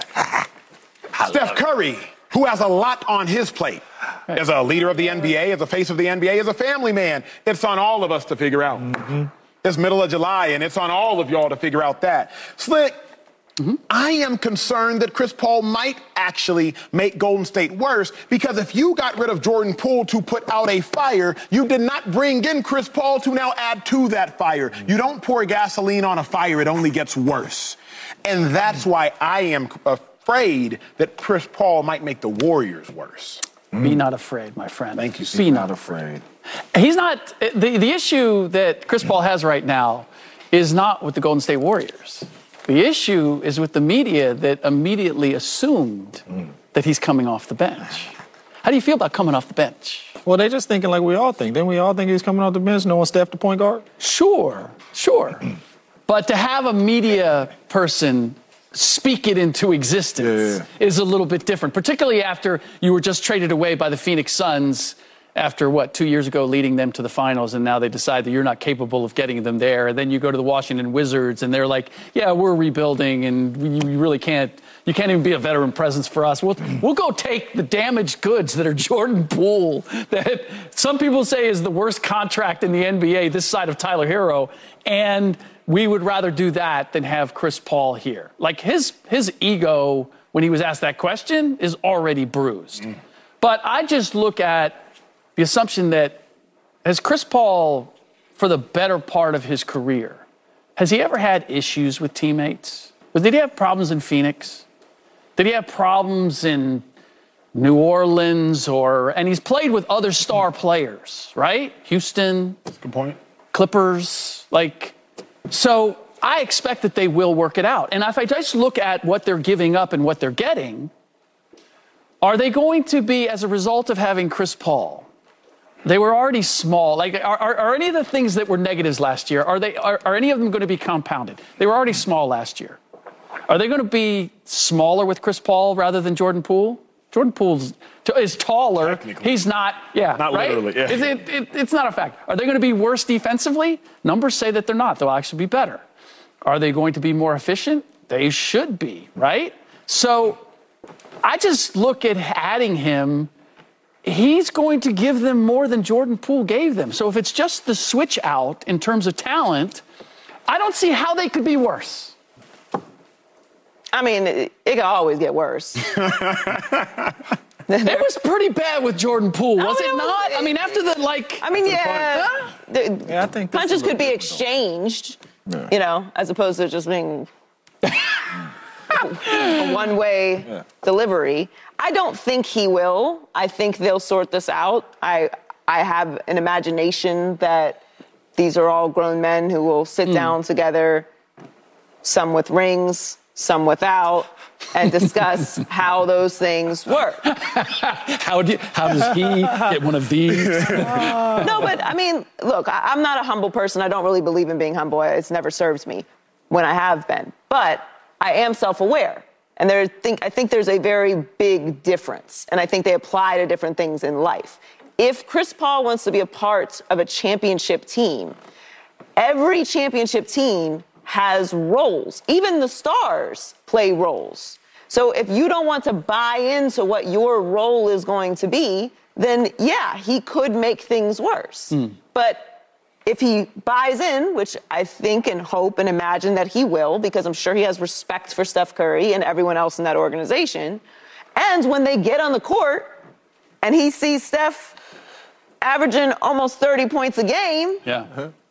A: Steph Curry, who has a lot on his plate, as a leader of the N B A, as a face of the N B A, as a family man, it's on all of us to figure out. Mm-hmm. It's middle of July, and it's on all of y'all to figure out that. Slick, Mm-hmm. I am concerned that Chris Paul might actually make Golden State worse, because if you got rid of Jordan Poole to put out a fire, you did not bring in Chris Paul to now add to that fire. You don't pour gasoline on a fire, it only gets worse. And that's why I am afraid that Chris Paul might make the Warriors worse.
B: Mm. Be not afraid, my friend.
A: Thank you,
B: Be not afraid. He's not, the, the issue that Chris Paul has right now is not with the Golden State Warriors. The issue is with the media that immediately assumed mm. that he's coming off the bench. How do you feel about coming off the bench?
I: Well, they're just thinking like we all think. Didn't we all think he was coming off the bench, knowing Steph the point guard?
B: Sure, sure. But to have a media person speak it into existence yeah, yeah. is a little bit different, particularly after you were just traded away by the Phoenix Suns after, what, two years ago leading them to the finals, and now they decide that you're not capable of getting them there. And then you go to the Washington Wizards, and they're like, yeah, we're rebuilding, and we, you really can't, you can't even be a veteran presence for us. We'll, we'll go take the damaged goods that are Jordan Poole, that some people say is the worst contract in the N B A this side of Tyler Hero, and we would rather do that than have Chris Paul here. Like, his, his ego, when he was asked that question, is already bruised. Mm. But I just look at the assumption that, has Chris Paul, for the better part of his career, has he ever had issues with teammates? was did he have problems in Phoenix? Did he have problems in New Orleans or and he's played with other star players, right? Houston,
A: good point.
B: Clippers, like so I expect that they will work it out. And if I just look at what they're giving up and what they're getting, are they going to be, as a result of having Chris Paul, they were already small. Like, are, are, are any of the things that were negatives last year, are they are, are any of them going to be compounded? They were already small last year. Are they going to be smaller with Chris Paul rather than Jordan Poole? Jordan Poole is taller. He's not, yeah,
A: not
B: right?
A: literally. Yeah.
B: It, it, it, it's not a fact. Are they going to be worse defensively? Numbers say that they're not. They'll actually be better. Are they going to be more efficient? They should be, right? So I just look at adding him. He's going to give them more than Jordan Poole gave them. So if it's just the switch out in terms of talent, I don't see how they could be worse.
C: I mean, it, it can always get worse.
B: It was pretty bad with Jordan Poole, was
C: I mean,
B: it,
C: it was,
B: not?
C: it,
B: I mean, after the, like...
C: I mean, yeah. The,
I: yeah, I think
C: punches could be exchanged, yeah. you know, as opposed to just being a one-way yeah. delivery. I don't think he will. I think they'll sort this out. I I have an imagination that these are all grown men who will sit mm. down together, some with rings, some without, and discuss how those things work.
B: how, do, how does he get one of these?
C: uh, no, but I mean, look, I, I'm not a humble person. I don't really believe in being humble. It's never served me when I have been. But I am self-aware. And there, think, I think there's a very big difference. And I think they apply to different things in life. If Chris Paul wants to be a part of a championship team, every championship team has roles. Even the stars play roles. So if you don't want to buy into what your role is going to be, then yeah, he could make things worse. Mm. But if he buys in, which I think and hope and imagine that he will, because I'm sure he has respect for Steph Curry and everyone else in that organization, and when they get on the court and he sees Steph averaging almost thirty points a game,
B: yeah.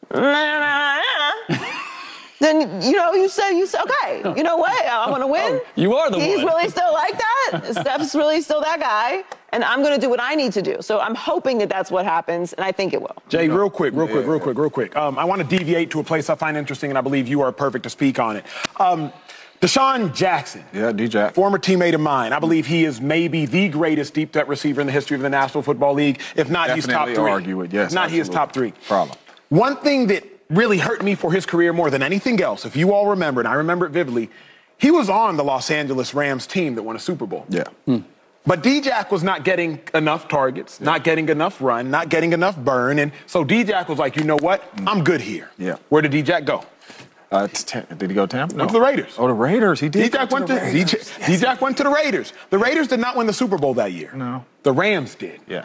C: then, you know, you say, you say, okay, you know what? I'm going to win.
B: Oh, you are the
C: He's
B: one.
C: really still like that. Steph's really still that guy. And I'm going to do what I need to do. So I'm hoping that that's what happens, and I think it will.
A: Jay, real quick, real quick, real quick, real quick. Um, I want to deviate to a place I find interesting, and I believe you are perfect to speak on it. Um, Deshaun Jackson.
I: Yeah, D-Jack.
A: Former teammate of mine. I believe he is maybe the greatest deep threat receiver in the history of the National Football League. If not,
I: Definitely
A: he's top three.
I: argue it, yes.
A: If not,
I: absolutely.
A: he is top three.
I: Problem.
A: One thing that really hurt me for his career more than anything else, if you all remember, and I remember it vividly, he was on the Los Angeles Rams team that won a Super Bowl.
I: Yeah.
A: Hmm. But D-Jack was not getting enough targets, yeah. not getting enough run, not getting enough burn. And so D-Jack was like, you know what? Mm. I'm good here.
I: Yeah.
A: Where did D-Jack go?
I: Uh, t- did he go to Tampa? No.
A: Went to the Raiders.
I: Oh, the Raiders. He did.
A: D-Jack went to, to D-Jack, yes. D-Jack went to the Raiders. The Raiders did not win the Super Bowl that year.
I: No.
A: The Rams did.
I: Yeah.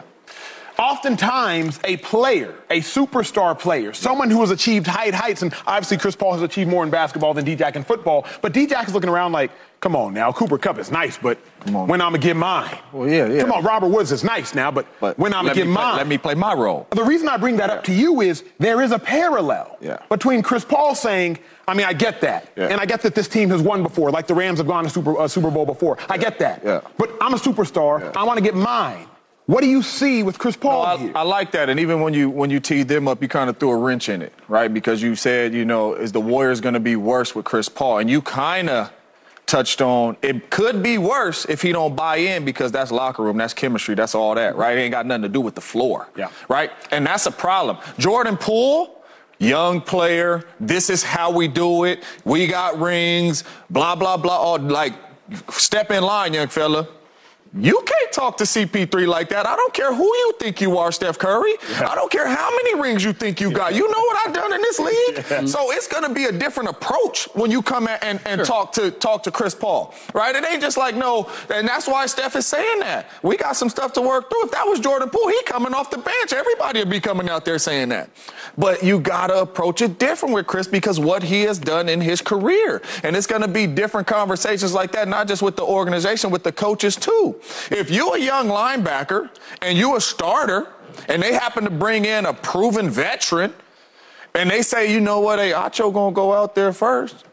A: Oftentimes, a player, a superstar player, someone who has achieved high heights, and obviously Chris Paul has achieved more in basketball than D-Jack in football, but D-Jack is looking around like, come on now, Cooper Kupp is nice, but when I'm going to get mine?
I: Well, yeah, yeah.
A: Come on, Robert Woods is nice now, but, but when I'm going to get
I: play,
A: mine?
I: Let me play my role.
A: The reason I bring that yeah. up to you is there is a parallel
I: yeah.
A: between Chris Paul saying, I mean, I get that. Yeah. And I get that this team has won before, like the Rams have gone to Super, uh, Super Bowl before. Yeah. I get that.
I: Yeah.
A: But I'm a superstar. Yeah. I want to get mine. What do you see with Chris Paul
I: no, I,
A: here?
I: I like that. And even when you when you teed them up, you kind of threw a wrench in it, right? Because you said, you know, is the Warriors going to be worse with Chris Paul? And you kind of touched on it could be worse if he don't buy in because that's locker room, that's chemistry, that's all that, right? It ain't got nothing to do with the floor,
A: yeah.
I: right? And that's a problem. Jordan Poole, young player, this is how we do it. We got rings, blah, blah, blah. All, like, step in line, young fella. You can't talk to C P three like that. I don't care who you think you are, Steph Curry. Yeah. I don't care how many rings you think you got. You know what I've done in this league? Yeah. So it's going to be a different approach when you come at and, and sure. talk to talk to Chris Paul, right? It ain't just like, no, and that's why Steph is saying that. We got some stuff to work through. If that was Jordan Poole, he coming off the bench. Everybody would be coming out there saying that. But you got to approach it different with Chris because what he has done in his career. And it's going to be different conversations like that, not just with the organization, with the coaches too. If you a young linebacker and you a starter and they happen to bring in a proven veteran and they say, you know what, hey, Acho gonna go out there first.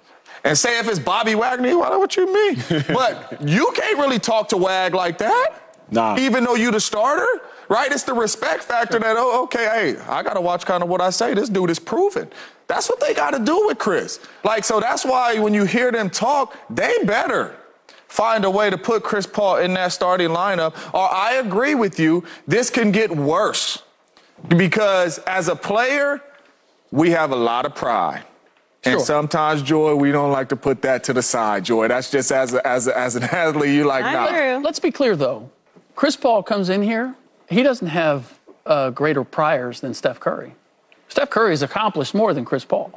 I: and say if it's Bobby Wagner, what, what you mean? But you can't really talk to Wag like that.
A: Nah.
I: Even though you the starter, right? It's the respect factor that, oh, okay, hey, I got to watch kind of what I say. This dude is proven. That's what they got to do with Chris. Like, so that's why when you hear them talk, they better find a way to put Chris Paul in that starting lineup. Or I agree with you, this can get worse. Because as a player, we have a lot of pride. Sure. And sometimes, Joy, we don't like to put that to the side, Joy. That's just as a, as a, as an athlete, you like, nah.
B: Let's be clear, though. Chris Paul comes in here. He doesn't have uh, greater priors than Steph Curry. Steph Curry has accomplished more than Chris Paul.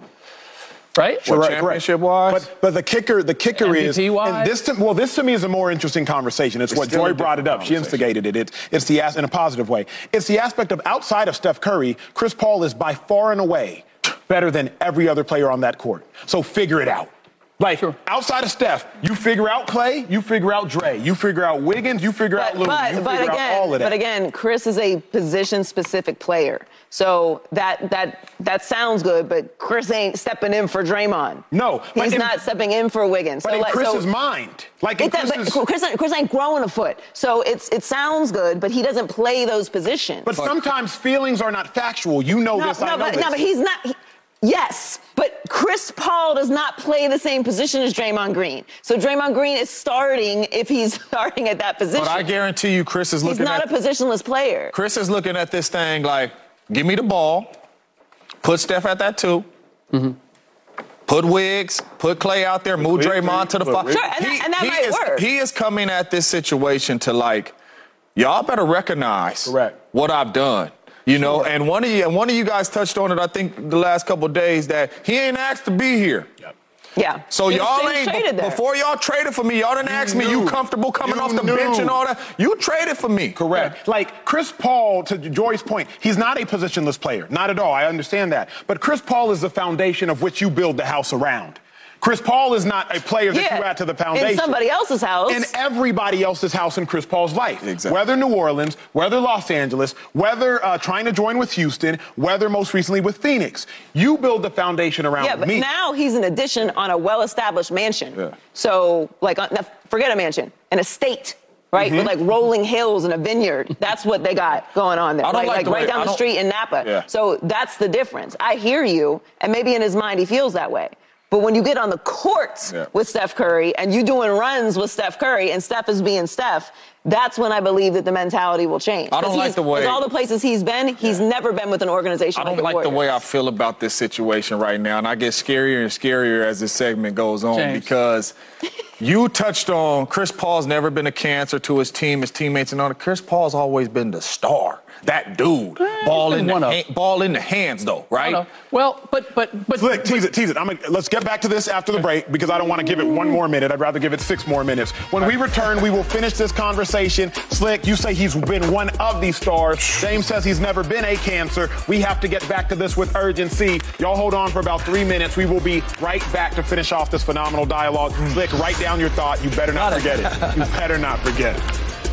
B: Right?
A: Sure, right,
I: championship-wise?
A: But, but the kicker, the kicker is, and this to, well, this to me is a more interesting conversation. It's, it's what Joy brought it up. She instigated it. it. It's the in a positive way. It's the aspect of outside of Steph Curry, Chris Paul is by far and away better than every other player on that court. So figure it out. Like, sure. Outside of Steph, you figure out Clay, you figure out Dre, you figure out Wiggins, you figure
C: but,
A: out Lou,
C: but,
A: you
C: but
A: figure
C: again,
A: out all of that.
C: But again, Chris is a position-specific player. So that that that sounds good, but Chris ain't stepping in for Draymond.
A: No.
C: He's
A: in,
C: not stepping in for Wiggins.
A: But
C: so
A: in
C: like,
A: Chris's
C: so,
A: mind. Like
C: in
A: Chris's,
C: that, Chris, Chris ain't growing a foot. So it's it sounds good, but he doesn't play those positions.
A: But, but sometimes feelings are not factual. You know
C: no,
A: this,
C: no,
A: I know
C: but,
A: this.
C: No, but he's not... He, Yes, but Chris Paul does not play the same position as Draymond Green. So Draymond Green is starting if he's starting at that position.
I: But I guarantee you Chris is looking
C: at... He's not
I: at,
C: a positionless player.
I: Chris is looking at this thing like, give me the ball, put Steph at that two, mm-hmm. put Wiggs, put Clay out there, move Draymond to the five.
C: Sure, and that, and that
I: he
C: might
I: is,
C: work.
I: He is coming at this situation to like, y'all better recognize
A: Correct.
I: what I've done. You know, sure. and one of you, and one of you guys touched on it, I think, the last couple of days, that he ain't asked to be here.
A: Yep.
C: Yeah.
I: So y'all ain't, be, before y'all traded for me, y'all didn't ask me, you comfortable coming
A: you
I: off the
A: knew.
I: bench and all that? You traded for me.
A: Correct. Yeah. Like, Chris Paul, to Joy's point, he's not a positionless player. Not at all. I understand that. But Chris Paul is the foundation of which you build the house around. Chris Paul is not a player that
C: yeah,
A: you add to the foundation.
C: In somebody else's house.
A: In everybody else's house in Chris Paul's life.
I: Exactly.
A: Whether New Orleans, whether Los Angeles, whether uh, trying to join with Houston, whether most recently with Phoenix. You build the foundation around me.
C: Yeah, but
A: me.
C: now he's an addition on a well-established mansion.
I: Yeah.
C: So, like, uh, forget a mansion, an estate. Right? Mm-hmm. With like rolling hills and a vineyard. That's what they got going on there.
I: I don't
C: like,
I: like,
C: like
I: the
C: right
I: way,
C: down
I: I
C: the street in Napa.
I: Yeah.
C: So that's the difference. I hear you, and maybe in his mind he feels that way. But when you get on the court
I: yeah.
C: with Steph Curry and you doing runs with Steph Curry and Steph is being Steph, that's when I believe that the mentality will change.
I: I don't like the way...
C: Because all the places he's been, he's yeah. never been with an organization
I: I don't
C: like the
I: like
C: Warriors.
I: the way I feel about this situation right now, and I get scarier and scarier as this segment goes on
B: James.
I: because you touched on Chris Paul's never been a cancer to his team, his teammates, and all that. Chris Paul's always been the star. That dude,
B: eh,
I: ball in the
B: one
I: ha- ball in the hands, though, right?
B: Well, but but but
A: Slick, tease it, tease it. I'm gonna, let's get back to this after the break because I don't want to give it one more minute. I'd rather give it six more minutes. When we return, we will finish this conversation. Slick, you say he's been one of these stars. James says he's never been a cancer. We have to get back to this with urgency. Y'all hold on for about three minutes. We will be right back to finish off this phenomenal dialogue. Slick, write down your thought. You better not forget it. You better not forget it.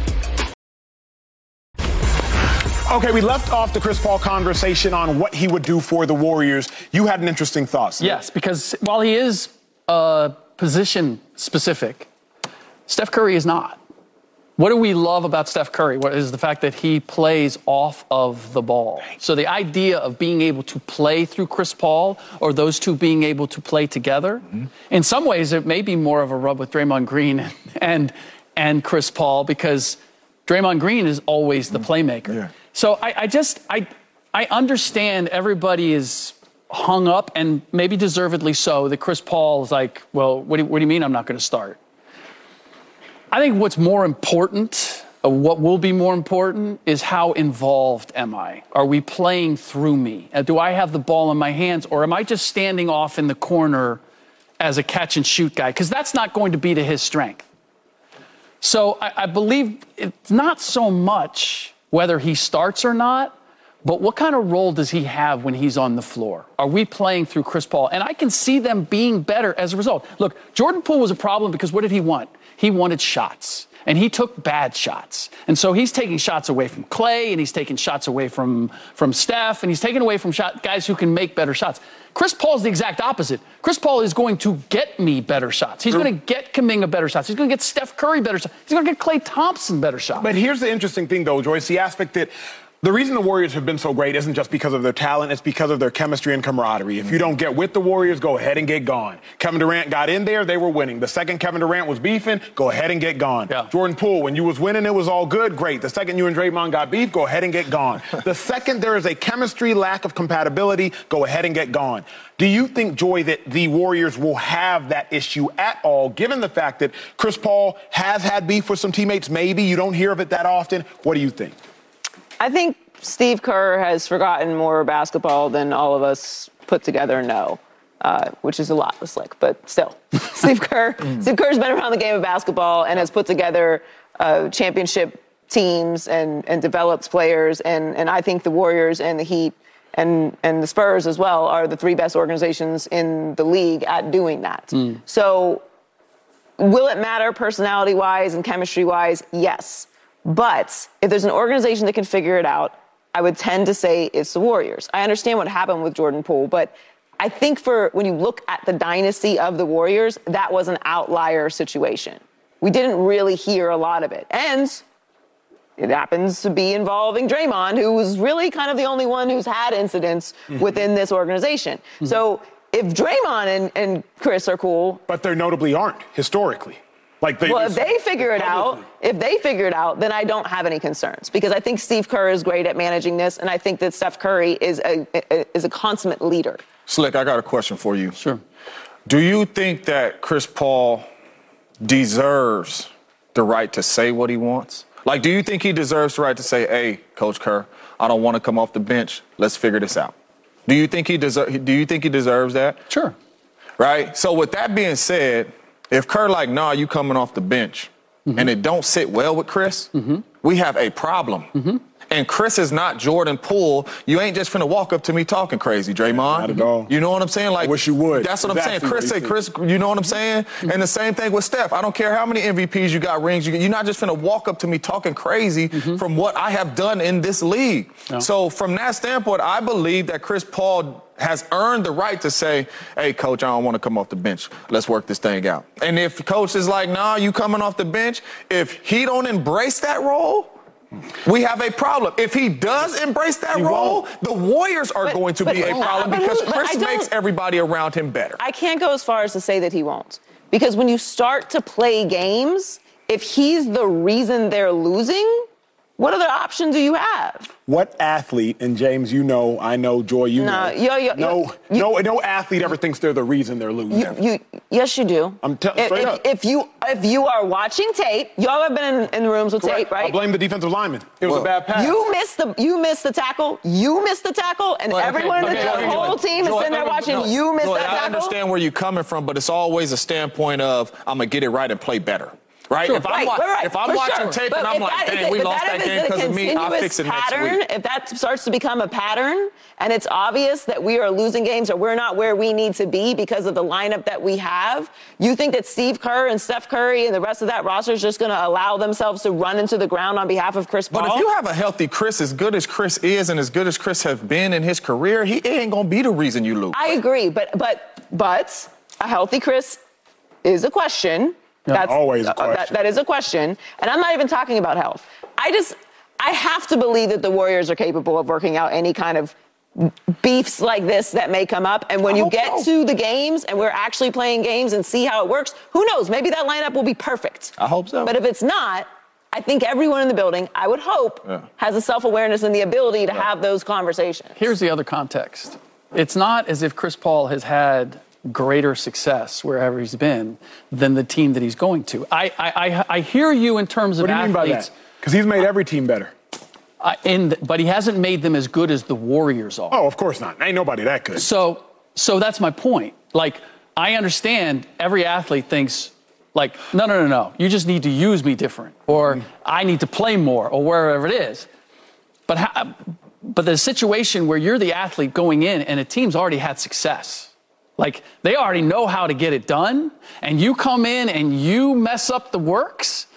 A: Okay, we left off the Chris Paul conversation on what he would do for the Warriors. You had an interesting thought. Slick.
B: Yes, because while he is uh, position specific, Steph Curry is not. What do we love about Steph Curry? What is the fact that he plays off of the ball. So the idea of being able to play through Chris Paul or those two being able to play together, mm-hmm. in some ways it may be more of a rub with Draymond Green and and Chris Paul because Draymond Green is always the playmaker. Yeah. So I, I just, I, I understand everybody is hung up, and maybe deservedly so, that Chris Paul is like, well, what do you, what do you mean I'm not going to start? I think what's more important, uh, what will be more important, is how involved am I? Are we playing through me? Uh, do I have the ball in my hands, or am I just standing off in the corner as a catch-and-shoot guy? Because that's not going to be to his strength. So I, I believe it's not so much whether he starts or not, but what kind of role does he have when he's on the floor? Are we playing through Chris Paul? And I can see them being better as a result. Look, Jordan Poole was a problem because what did he want? He wanted shots. and he took bad shots. And so he's taking shots away from Clay, and he's taking shots away from, from Steph, and he's taking away from shot, guys who can make better shots. Chris Paul's the exact opposite. Chris Paul is going to get me better shots. He's going to get Kuminga better shots. He's going to get Steph Curry better shots. He's going to get Klay Thompson better shots.
A: But here's the interesting thing, though, Joyce, the aspect that the reason the Warriors have been so great isn't just because of their talent, it's because of their chemistry and camaraderie. If you don't get with the Warriors, go ahead and get gone. Kevin Durant got in there, they were winning. The second Kevin Durant was beefing, go ahead and get gone.
B: Yeah.
A: Jordan Poole, when you was winning, it was all good, great. The second you and Draymond got beef, go ahead and get gone. The second there is a chemistry lack of compatibility, go ahead and get gone. Do you think, Joy, that the Warriors will have that issue at all, given the fact that Chris Paul has had beef with some teammates? Maybe you don't hear of it that often. What do you think?
C: I think Steve Kerr has forgotten more basketball than all of us put together know, uh, which is a lot with Slick, but still. Steve Kerr, Steve Kerr's been around the game of basketball and has put together uh, championship teams and, and developed players, and, and I think the Warriors and the Heat and, and the Spurs as well are the three best organizations in the league at doing that. Mm. So will it matter personality-wise and chemistry-wise? Yes. But if there's an organization that can figure it out, I would tend to say it's the Warriors. I understand what happened with Jordan Poole, but I think for when you look at the dynasty of the Warriors, that was an outlier situation. We didn't really hear a lot of it. And it happens to be involving Draymond, who was really kind of the only one who's had incidents mm-hmm. within this organization. Mm-hmm. So if Draymond and, and Chris are cool.
A: But they notably aren't, historically. Like they
C: well, if they figure it out, if they figure it out, then I don't have any concerns because I think Steve Kerr is great at managing this, and I think that Steph Curry is a, a is a consummate leader.
I: Slick, I got a question for you.
B: Sure.
I: Do you think that Chris Paul deserves the right to say what he wants? Like, do you think he deserves the right to say, "Hey, Coach Kerr, I don't want to come off the bench. Let's figure this out"? Do you think he deserve? Do you think he deserves that?
B: Sure.
I: Right. So with that being said, if Kerr like, nah, you coming off the bench, mm-hmm. and it don't sit well with Chris, mm-hmm. we have a problem. Mm-hmm. And Chris is not Jordan Poole. You ain't just finna walk up to me talking crazy, Draymond.
A: Not at all.
I: You know what I'm saying? Like,
A: I wish you would.
I: That's what
A: exactly
I: I'm saying. Chris said, Chris, you know what I'm saying? Mm-hmm. And the same thing with Steph. I don't care how many M V Ps you got, rings you get. You're not just finna walk up to me talking crazy mm-hmm. from what I have done in this league. No. So from that standpoint, I believe that Chris Paul has earned the right to say, "Hey, Coach, I don't want to come off the bench. Let's work this thing out." And if Coach is like, "Nah, you coming off the bench," if he don't embrace that role, we have a problem. If he does embrace that he role, won't. The Warriors are but, going to be a problem uh, because Chris makes everybody around him better.
C: I can't go as far as to say that he won't. Because when you start to play games, if he's the reason they're losing, what other option do you have?
A: What athlete, and James, you know, I know, Joy, you
C: no,
A: know.
C: Yo, yo,
A: no,
C: you,
A: no, no athlete ever thinks they're the reason they're losing.
C: You, you, yes, you do.
A: I'm t-
C: if,
A: straight
C: if,
A: up.
C: If you, if you are watching tape, y'all have been in, in the rooms with
A: Correct.
C: tape, right?
A: I blame the defensive lineman. It was
I: well,
A: a bad pass.
C: You missed the, you missed the tackle. You missed the tackle, and well, okay, everyone okay, in the, okay, the whole okay, team Joy, is sitting there watching. No, you missed
I: Joy,
C: that tackle.
I: I understand where you're coming from, but it's always a standpoint of I'm gonna get it right and play better. Right?
C: Sure.
I: If I'm,
C: right,
I: wa-
C: right,
I: if I'm watching
C: sure.
I: tape
C: but
I: and I'm like, dang, we lost that game because of me, I'll fix it
C: pattern,
I: next week.
C: If that starts to become a pattern and it's obvious that we are losing games or we're not where we need to be because of the lineup that we have, you think that Steve Kerr and Steph Curry and the rest of that roster is just going to allow themselves to run into the ground on behalf of Chris Paul?
I: But if you have a healthy Chris, as good as Chris is and as good as Chris has been in his career, he ain't going to be the reason you lose.
C: I agree, but but but a healthy Chris is a question.
A: Yeah,
C: That's
A: always a question.
C: Uh, that, that is a question. And I'm not even talking about health. I just, I have to believe that the Warriors are capable of working out any kind of beefs like this that may come up. And when
A: I
C: you get
A: so.
C: to the games and we're actually playing games and see how it works, who knows? Maybe that lineup will be perfect.
I: I hope so.
C: But if it's not, I think everyone in the building, I would hope, yeah. has a self-awareness and the ability to yeah. have those conversations.
B: Here's the other context. It's not as if Chris Paul has had greater success wherever he's been than the team that he's going to. I I, I hear you in terms of
A: what do you
B: athletes.
A: mean by that? Because he's made every team better.
B: Uh, and, but he hasn't made them as good as the Warriors are.
A: Oh, of course not. Ain't nobody that good.
B: So, so that's my point. Like, I understand every athlete thinks, like, no, no, no, no. You just need to use me different, or mm-hmm. I need to play more, or wherever it is. But how, but the situation where you're the athlete going in and a team's already had success. Like, they already know how to get it done, and you come in and you mess up the works,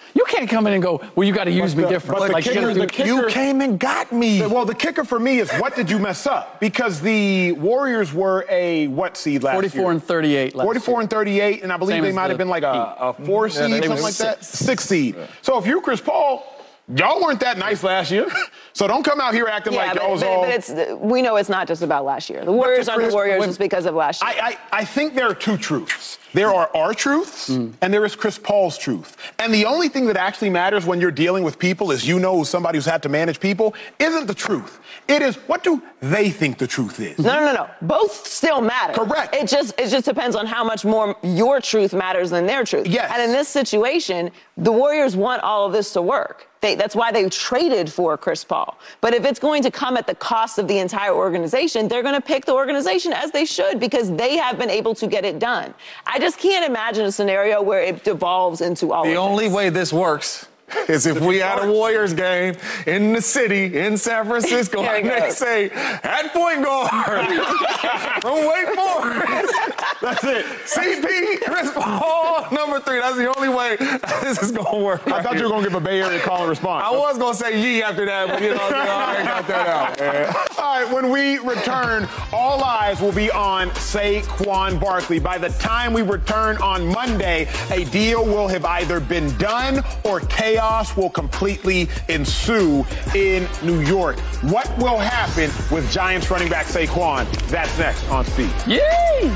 B: You can't come in and go, well, you got to use
A: But
B: me
A: the-
B: different.
A: but the
B: Like, you
A: kicker-
B: gotta do-
A: the kicker-
I: You came and got me.
A: Well, the kicker for me is what did you mess up? Because the Warriors were a what seed last
B: forty-four
A: year?
B: and thirty-eight last
A: forty-four
B: year.
A: and thirty-eight, and I believe
B: Same
A: they
B: as
A: might
B: the
A: have been like a, a four seed,
B: they
A: something
B: were
A: like that.
B: six.
A: Six seed. So if you're Chris Paul, y'all weren't that nice last year. So don't come out here acting
C: Yeah,
A: like
C: but,
A: y'all was
C: but,
A: all.
C: but it's we know it's not just about last year. The Warriors aren't
A: Chris-
C: the Warriors
A: when-
C: just because of last year.
A: I, I, I think there are two truths. There are our truths,
B: Mm.
A: and there is Chris Paul's truth. And the only thing that actually matters when you're dealing with people is you know somebody who's had to manage people isn't the truth. It is what do they think the truth is.
C: No, no, no, no. Both still matter.
A: Correct.
C: It just it just depends on how much more your truth matters than their truth.
A: Yes.
C: And in this situation, the Warriors want all of this to work. They, that's why they traded for Chris Paul. But if it's going to come at the cost of the entire organization, they're going to pick the organization as they should because they have been able to get it done. I just can't imagine a scenario where it devolves into all
I: The
C: of
I: only
C: this.
I: way this works is if we had a Warriors game in the city, in San Francisco,
C: There it
I: and they
C: goes.
I: say, at point guard, from Wake Forest.
A: That's it.
I: C P, Chris Paul, number three. That's the only way this is going to work.
A: I thought you were going to give a Bay Area call and response.
I: I was going to say yee after that, but you know what I'm saying? I already got that out, man.
A: All right, when we return, all eyes will be on Saquon Barkley. By the time we return on Monday, a deal will have either been done or chaos will completely ensue in New York. What will happen with Giants running back Saquon? That's next on Speed.
B: Yay!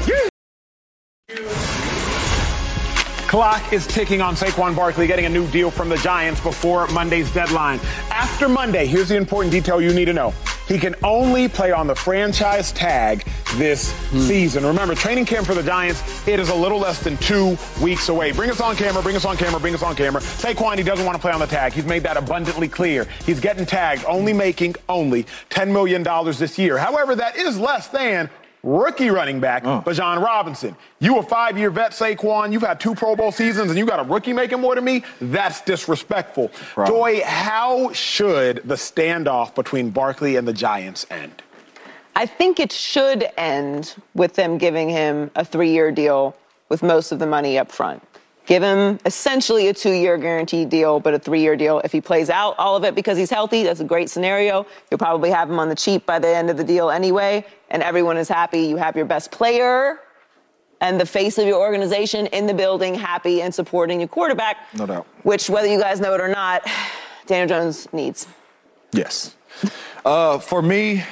A: Clock is ticking on Saquon Barkley getting a new deal from the Giants before Monday's deadline. After Monday, here's the important detail you need to know. He can only play on the franchise tag this season. Remember, training camp for the Giants, it is a little less than two weeks away. Bring us on camera, bring us on camera, bring us on camera. Saquon, he doesn't want to play on the tag. He's made that abundantly clear. He's getting tagged, only making only ten million dollars this year. However, that is less than rookie running back,
I: Oh.
A: Bijan Robinson. You a five-year vet, Saquon. You've had two Pro Bowl seasons, and you got a rookie making more than me? That's disrespectful.
I: Right.
A: Joy, how should the standoff between Barkley and the Giants end?
C: I think it should end with them giving him a three-year deal with most of the money up front. Give him essentially a two-year guaranteed deal, but a three-year deal. If he plays out all of it because he's healthy, that's a great scenario. You'll probably have him on the cheap by the end of the deal anyway, and everyone is happy. You have your best player and the face of your organization in the building, happy and supporting your quarterback.
I: No doubt.
C: Which, whether you guys know it or not, Daniel Jones needs.
I: Yes. Uh, for me,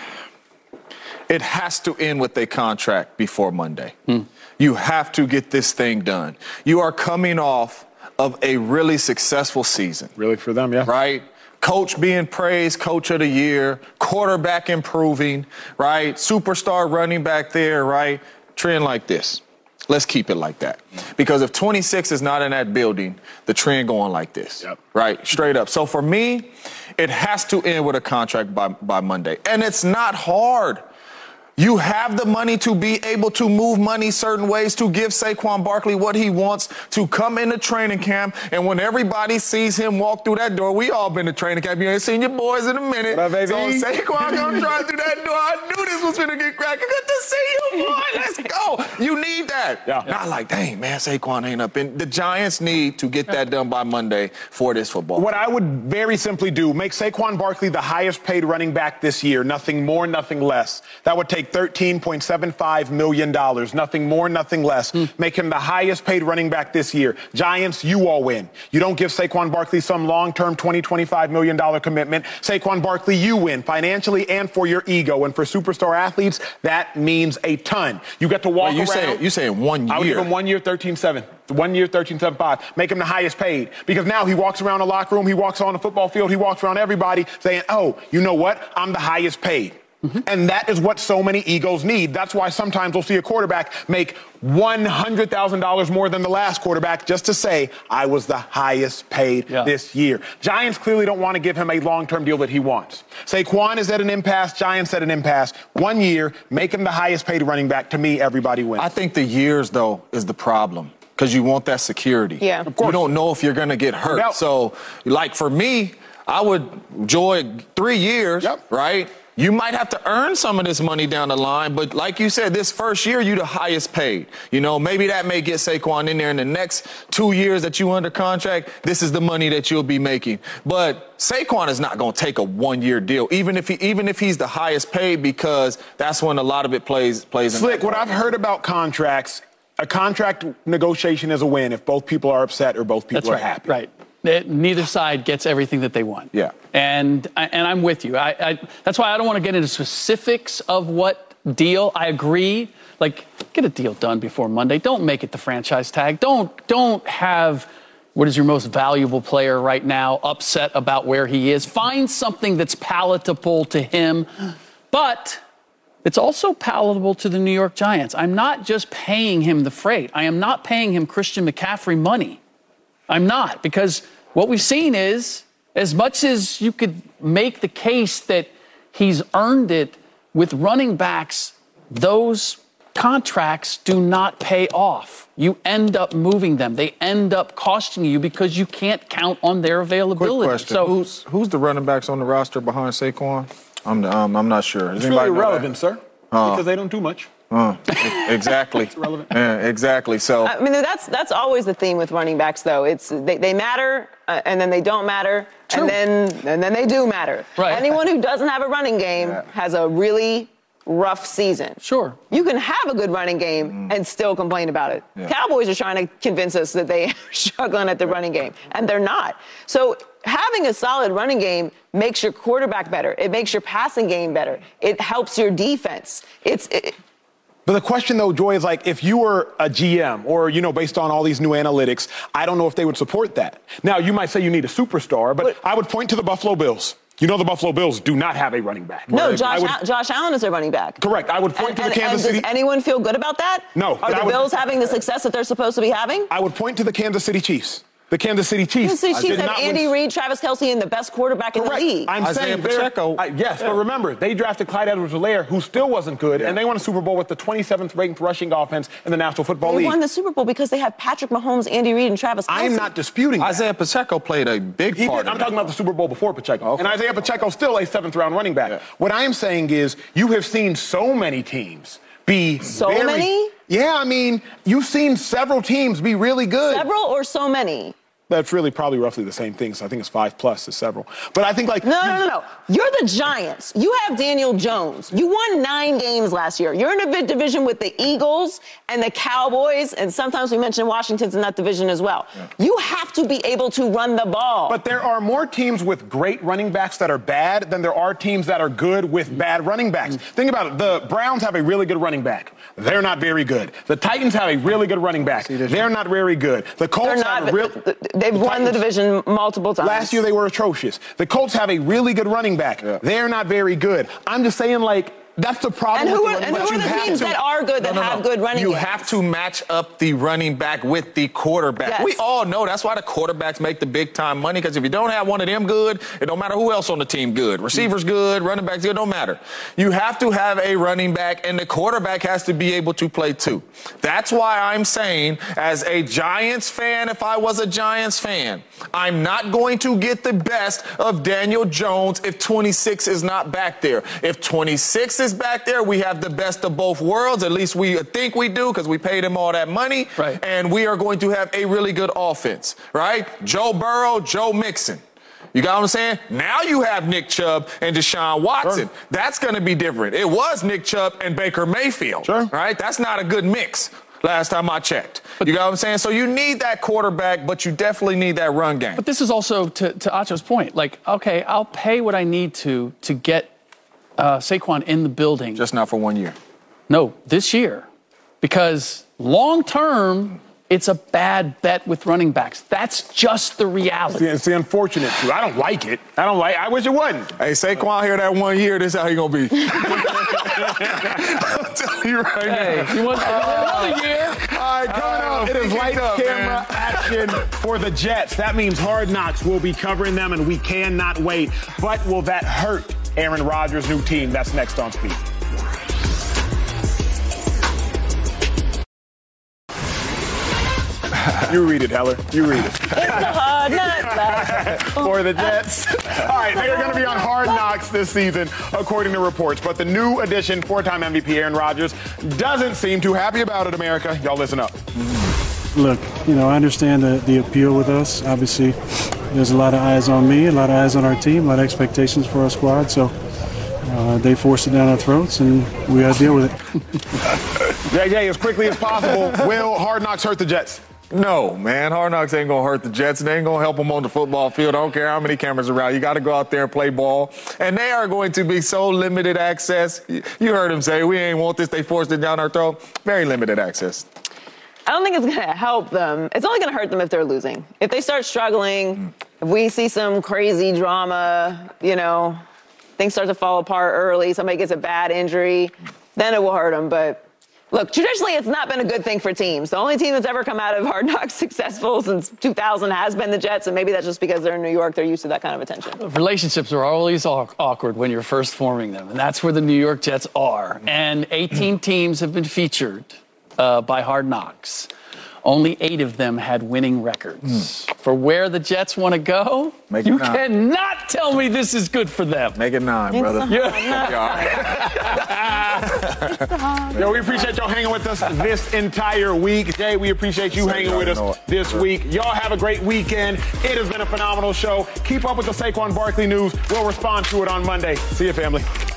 I: it has to end with a contract before Monday.
B: Hmm.
I: You have to get this thing done. You are coming off of a really successful season.
A: Really for them, yeah.
I: Right? Coach being praised, coach of the year, quarterback improving, right? Superstar running back there, right? Trend like this. Let's keep it like that. Because if twenty-six is not in that building, the trend going like this.
A: Yep.
I: Right? Straight up. So for me, it has to end with a contract by, by Monday. And it's not hard. You have the money to be able to move money certain ways to give Saquon Barkley what he wants to come into training camp. And when everybody sees him walk through that door, we all been to training camp. You ain't seen your boys in a minute.
A: What up, baby?
I: So Saquon come drive through that door. I knew this was going to get cracked. Good to see you, boy. Let's go. You need that.
A: Yeah.
I: Not like, dang, man, Saquon ain't up. And the Giants need to get that done by Monday for this football.
A: What I would very simply do, make Saquon Barkley the highest paid running back this year. Nothing more, nothing less. That would take thirteen point seven five million dollars. Nothing more, nothing less.
B: Hmm.
A: Make him the highest paid running back this year. Giants, you all win. You don't give Saquon Barkley some long-term twenty, twenty-five million dollars commitment. Saquon Barkley, you win financially and for your ego. And for superstar athletes, that means a ton. You get to walk
I: Wait, you
A: around.
I: saying, you saying one year?
A: I would give him one year, thirteen seven. One year, thirteen seven five. Make him the highest paid. Because now he walks around the locker room, he walks on the football field, he walks around everybody saying, oh, you know what? I'm the highest paid. Mm-hmm. And that is what so many egos need. That's why sometimes we'll see a quarterback make one hundred thousand dollars more than the last quarterback just to say, I was the highest paid
B: Yeah.
A: this year. Giants clearly don't want to give him a long-term deal that he wants. Saquon is at an impasse. Giants at an impasse. One year, make him the highest paid running back. To me, everybody wins.
I: I think the years, though, is the problem because you want that security.
C: Yeah.
A: Of course.
I: You don't know if you're going to get hurt.
A: doubt.
I: So, like, for me, I would enjoy three years,
A: Yep.
I: right? You might have to earn some of this money down the line, but like you said, this first year, you the highest paid. You know, maybe that may get Saquon in there in the next two years that you under contract. This is the money that you'll be making. But Saquon is not going to take a one-year deal, even if he, even if he's the highest paid, because that's when a lot of it plays plays.
A: Slick, what I've heard about contracts, a contract negotiation is a win if both people are upset or both people
B: That's
A: are
B: right,
A: happy.
B: Right. Neither side gets everything that they want.
A: Yeah.
B: And and I'm with you. I, I that's why I don't want to get into specifics of what deal. I agree. Like, get a deal done before Monday. Don't make it the franchise tag. Don't don't have what is your most valuable player right now upset about where he is. Find something that's palatable to him. But it's also palatable to the New York Giants. I'm not just paying him the freight. I am not paying him Christian McCaffrey money. I'm not, because what we've seen is, as much as you could make the case that he's earned it with running backs, those contracts do not pay off. You end up moving them. They end up costing you because you can't count on their availability.
I: Quick question.
B: So,
I: who's, who's the running backs on the roster behind Saquon? I'm, um, I'm not sure. Does
A: It's really
I: anybody know
A: irrelevant, sir,
I: Uh,
A: because they don't do much.
I: Uh, exactly.
A: It's irrelevant.
I: Yeah, exactly. So
C: I mean, that's that's always the theme with running backs, though. It's they, they matter, uh, and then they don't matter,
B: True.
C: and then and then they do matter.
B: Right.
C: Anyone who doesn't have a running game
I: Yeah.
C: has a really rough season.
B: Sure.
C: You can have a good running game and still complain about it.
I: Yeah.
C: Cowboys are trying to convince us that they are struggling at the running game, and they're not. So having a solid running game makes your quarterback better. It makes your passing game better. It helps your defense. It's it,
A: But the question, though, Joy, is like, if you were a G M or, you know, based on all these new analytics, I don't know if they would support that. Now, you might say you need a superstar, but,
C: But-
A: I would point to the Buffalo Bills. You know the Buffalo Bills do not have a running back.
C: no,
A: I
C: Josh,
A: would-
C: Al- Josh Allen is their running back.
A: Correct. I would point
C: And,
A: to the
C: and,
A: Kansas
C: and
A: City.
C: does anyone feel good about that?
A: No,
C: Are
A: but I
C: the
A: would-
C: Bills having the success that they're supposed to be having?
A: I would point to the Kansas City Chiefs. The Kansas City Chiefs.
C: Kansas City
A: did
C: Chiefs have
A: not
C: Andy
A: win-
C: Reid, Travis Kelce, and the best quarterback in the
A: Correct.
C: league.
A: I'm
I: Isaiah
A: saying they're-
I: Pacheco.
A: I- yes, but remember, they drafted Clyde Edwards-Helaire, who still wasn't good, and they won a Super Bowl with the twenty-seventh ranked rushing offense in the National Football
C: They
A: League.
C: won the Super Bowl because they have Patrick Mahomes, Andy Reid, and Travis Kelce.
A: I'm not disputing that.
I: Isaiah Pacheco played a big
A: He
I: part
A: did. I'm
I: of
A: talking
I: that.
A: about the Super Bowl before Pacheco.
I: Okay.
A: And Isaiah Pacheco's still a seventh-round running back.
I: Yeah.
A: What I am saying is you have seen so many teams be
C: So
A: very-
C: many?
A: Yeah, I mean, you've seen several teams be really good.
C: Several or so many?
A: That's really probably roughly the same thing. So I think it's five plus is several. But I think like
C: No, no, no, no. You're the Giants. You have Daniel Jones. You won nine games last year. You're in a big division with the Eagles and the Cowboys, and sometimes we mention Washington's in that division as well. Yeah. You have to be able to run the ball.
A: But there are more teams with great running backs that are bad than there are teams that are good with bad running backs. Mm-hmm. Think about it. The Browns have a really good running back. They're not very good. The Titans have a really good running back. They're not very good. The Colts
C: They're not,
A: have a real.
C: They've
A: the
C: won
A: Titans,
C: the division multiple times.
A: Last year they were atrocious. The Colts have a really good running back. Yeah. They're not very good. I'm just saying, like, that's the problem.
C: And who
A: with
C: are,
A: the
C: and
A: running
C: who are
A: back.
C: the teams
I: to-
C: that are good that
I: No, no,
C: have
I: no.
C: good running
I: You
C: games?
I: have to match up the running back with the quarterback.
C: Yes.
I: We all know that's why the quarterbacks make the big time money, because if you don't have one of them good, it don't matter who else on the team good. Receivers good, running backs good, don't matter. You have to have a running back, and the quarterback has to be able to play too. That's why I'm saying, as a Giants fan, if I was a Giants fan, I'm not going to get the best of Daniel Jones if twenty-six is not back there. If twenty-six is back there, we have the best of both worlds. At least we think we do, because we paid him all that money.
B: Right.
I: And we are going to have a really good offense, right? Joe Burrow, Joe Mixon. You got what I'm saying? Now you have Nick Chubb and Deshaun Watson.
A: Sure.
I: That's going to be different. It was Nick Chubb and Baker Mayfield,
A: Sure.
I: right? That's not a good mix. Last time I checked. You got what I'm saying? So you need that quarterback, but you definitely need that run game.
B: But this is also, to, to Acho's point, like, okay, I'll pay what I need to to get uh, Saquon in the building.
I: Just not for one year.
B: No, this year. Because long term, it's a bad bet with running backs. That's just the reality.
A: It's the unfortunate truth. I don't like it. I don't like. I wish it wasn't.
I: Hey, Saquon here that one year, this is how he gonna be. I'm telling you right
B: Hey,
I: now.
B: you want another year?
A: All right, coming up, it is light
I: up,
A: camera
I: man.
A: action for the Jets. That means Hard Knocks will be covering them, and we cannot wait. But will that hurt Aaron Rodgers' new team? That's next on Speed. You read it, Heller. You read it.
C: It's the hub. hard knocks.
A: For the Jets. All right, they are going to be on Hard Knocks this season, according to reports. But the new addition, four-time M V P Aaron Rodgers, doesn't seem too happy about it, America. Y'all listen up.
J: Look, you know, I understand the, the appeal with us. Obviously, there's a lot of eyes on me, a lot of eyes on our team, a lot of expectations for our squad. So uh, they forced it down our throats, and we got to deal with it.
A: J J, as quickly as possible, will Hard Knocks hurt the Jets?
I: No, man. Hard Knocks ain't going to hurt the Jets. They ain't going to help them on the football field. I don't care how many cameras are around. You got to go out there and play ball. And they are going to be so limited access. You heard him say, we ain't want this. They forced it down our throat. Very limited access.
C: I don't think it's going to help them. It's only going to hurt them if they're losing. If they start struggling, if we see some crazy drama, you know, things start to fall apart early, somebody gets a bad injury, then it will hurt them. But look, traditionally, it's not been a good thing for teams. The only team that's ever come out of Hard Knocks successful since two thousand has been the Jets, and maybe that's just because they're in New York. They're used to that kind of attention.
B: Relationships are always awkward when you're first forming them, and that's where the New York Jets are. And eighteen teams have been featured uh, by Hard Knocks. Only eight of them had winning records. Mm. For where the Jets want to go, Make you cannot tell me this is good for them.
I: Make it nine,
C: it's
I: brother.
A: Yeah. Yo, we appreciate y'all hanging with us this entire week. Jay, we appreciate you hanging with us this week. Y'all have a great weekend. It has been a phenomenal show. Keep up with the Saquon Barkley news. We'll respond to it on Monday. See you, family.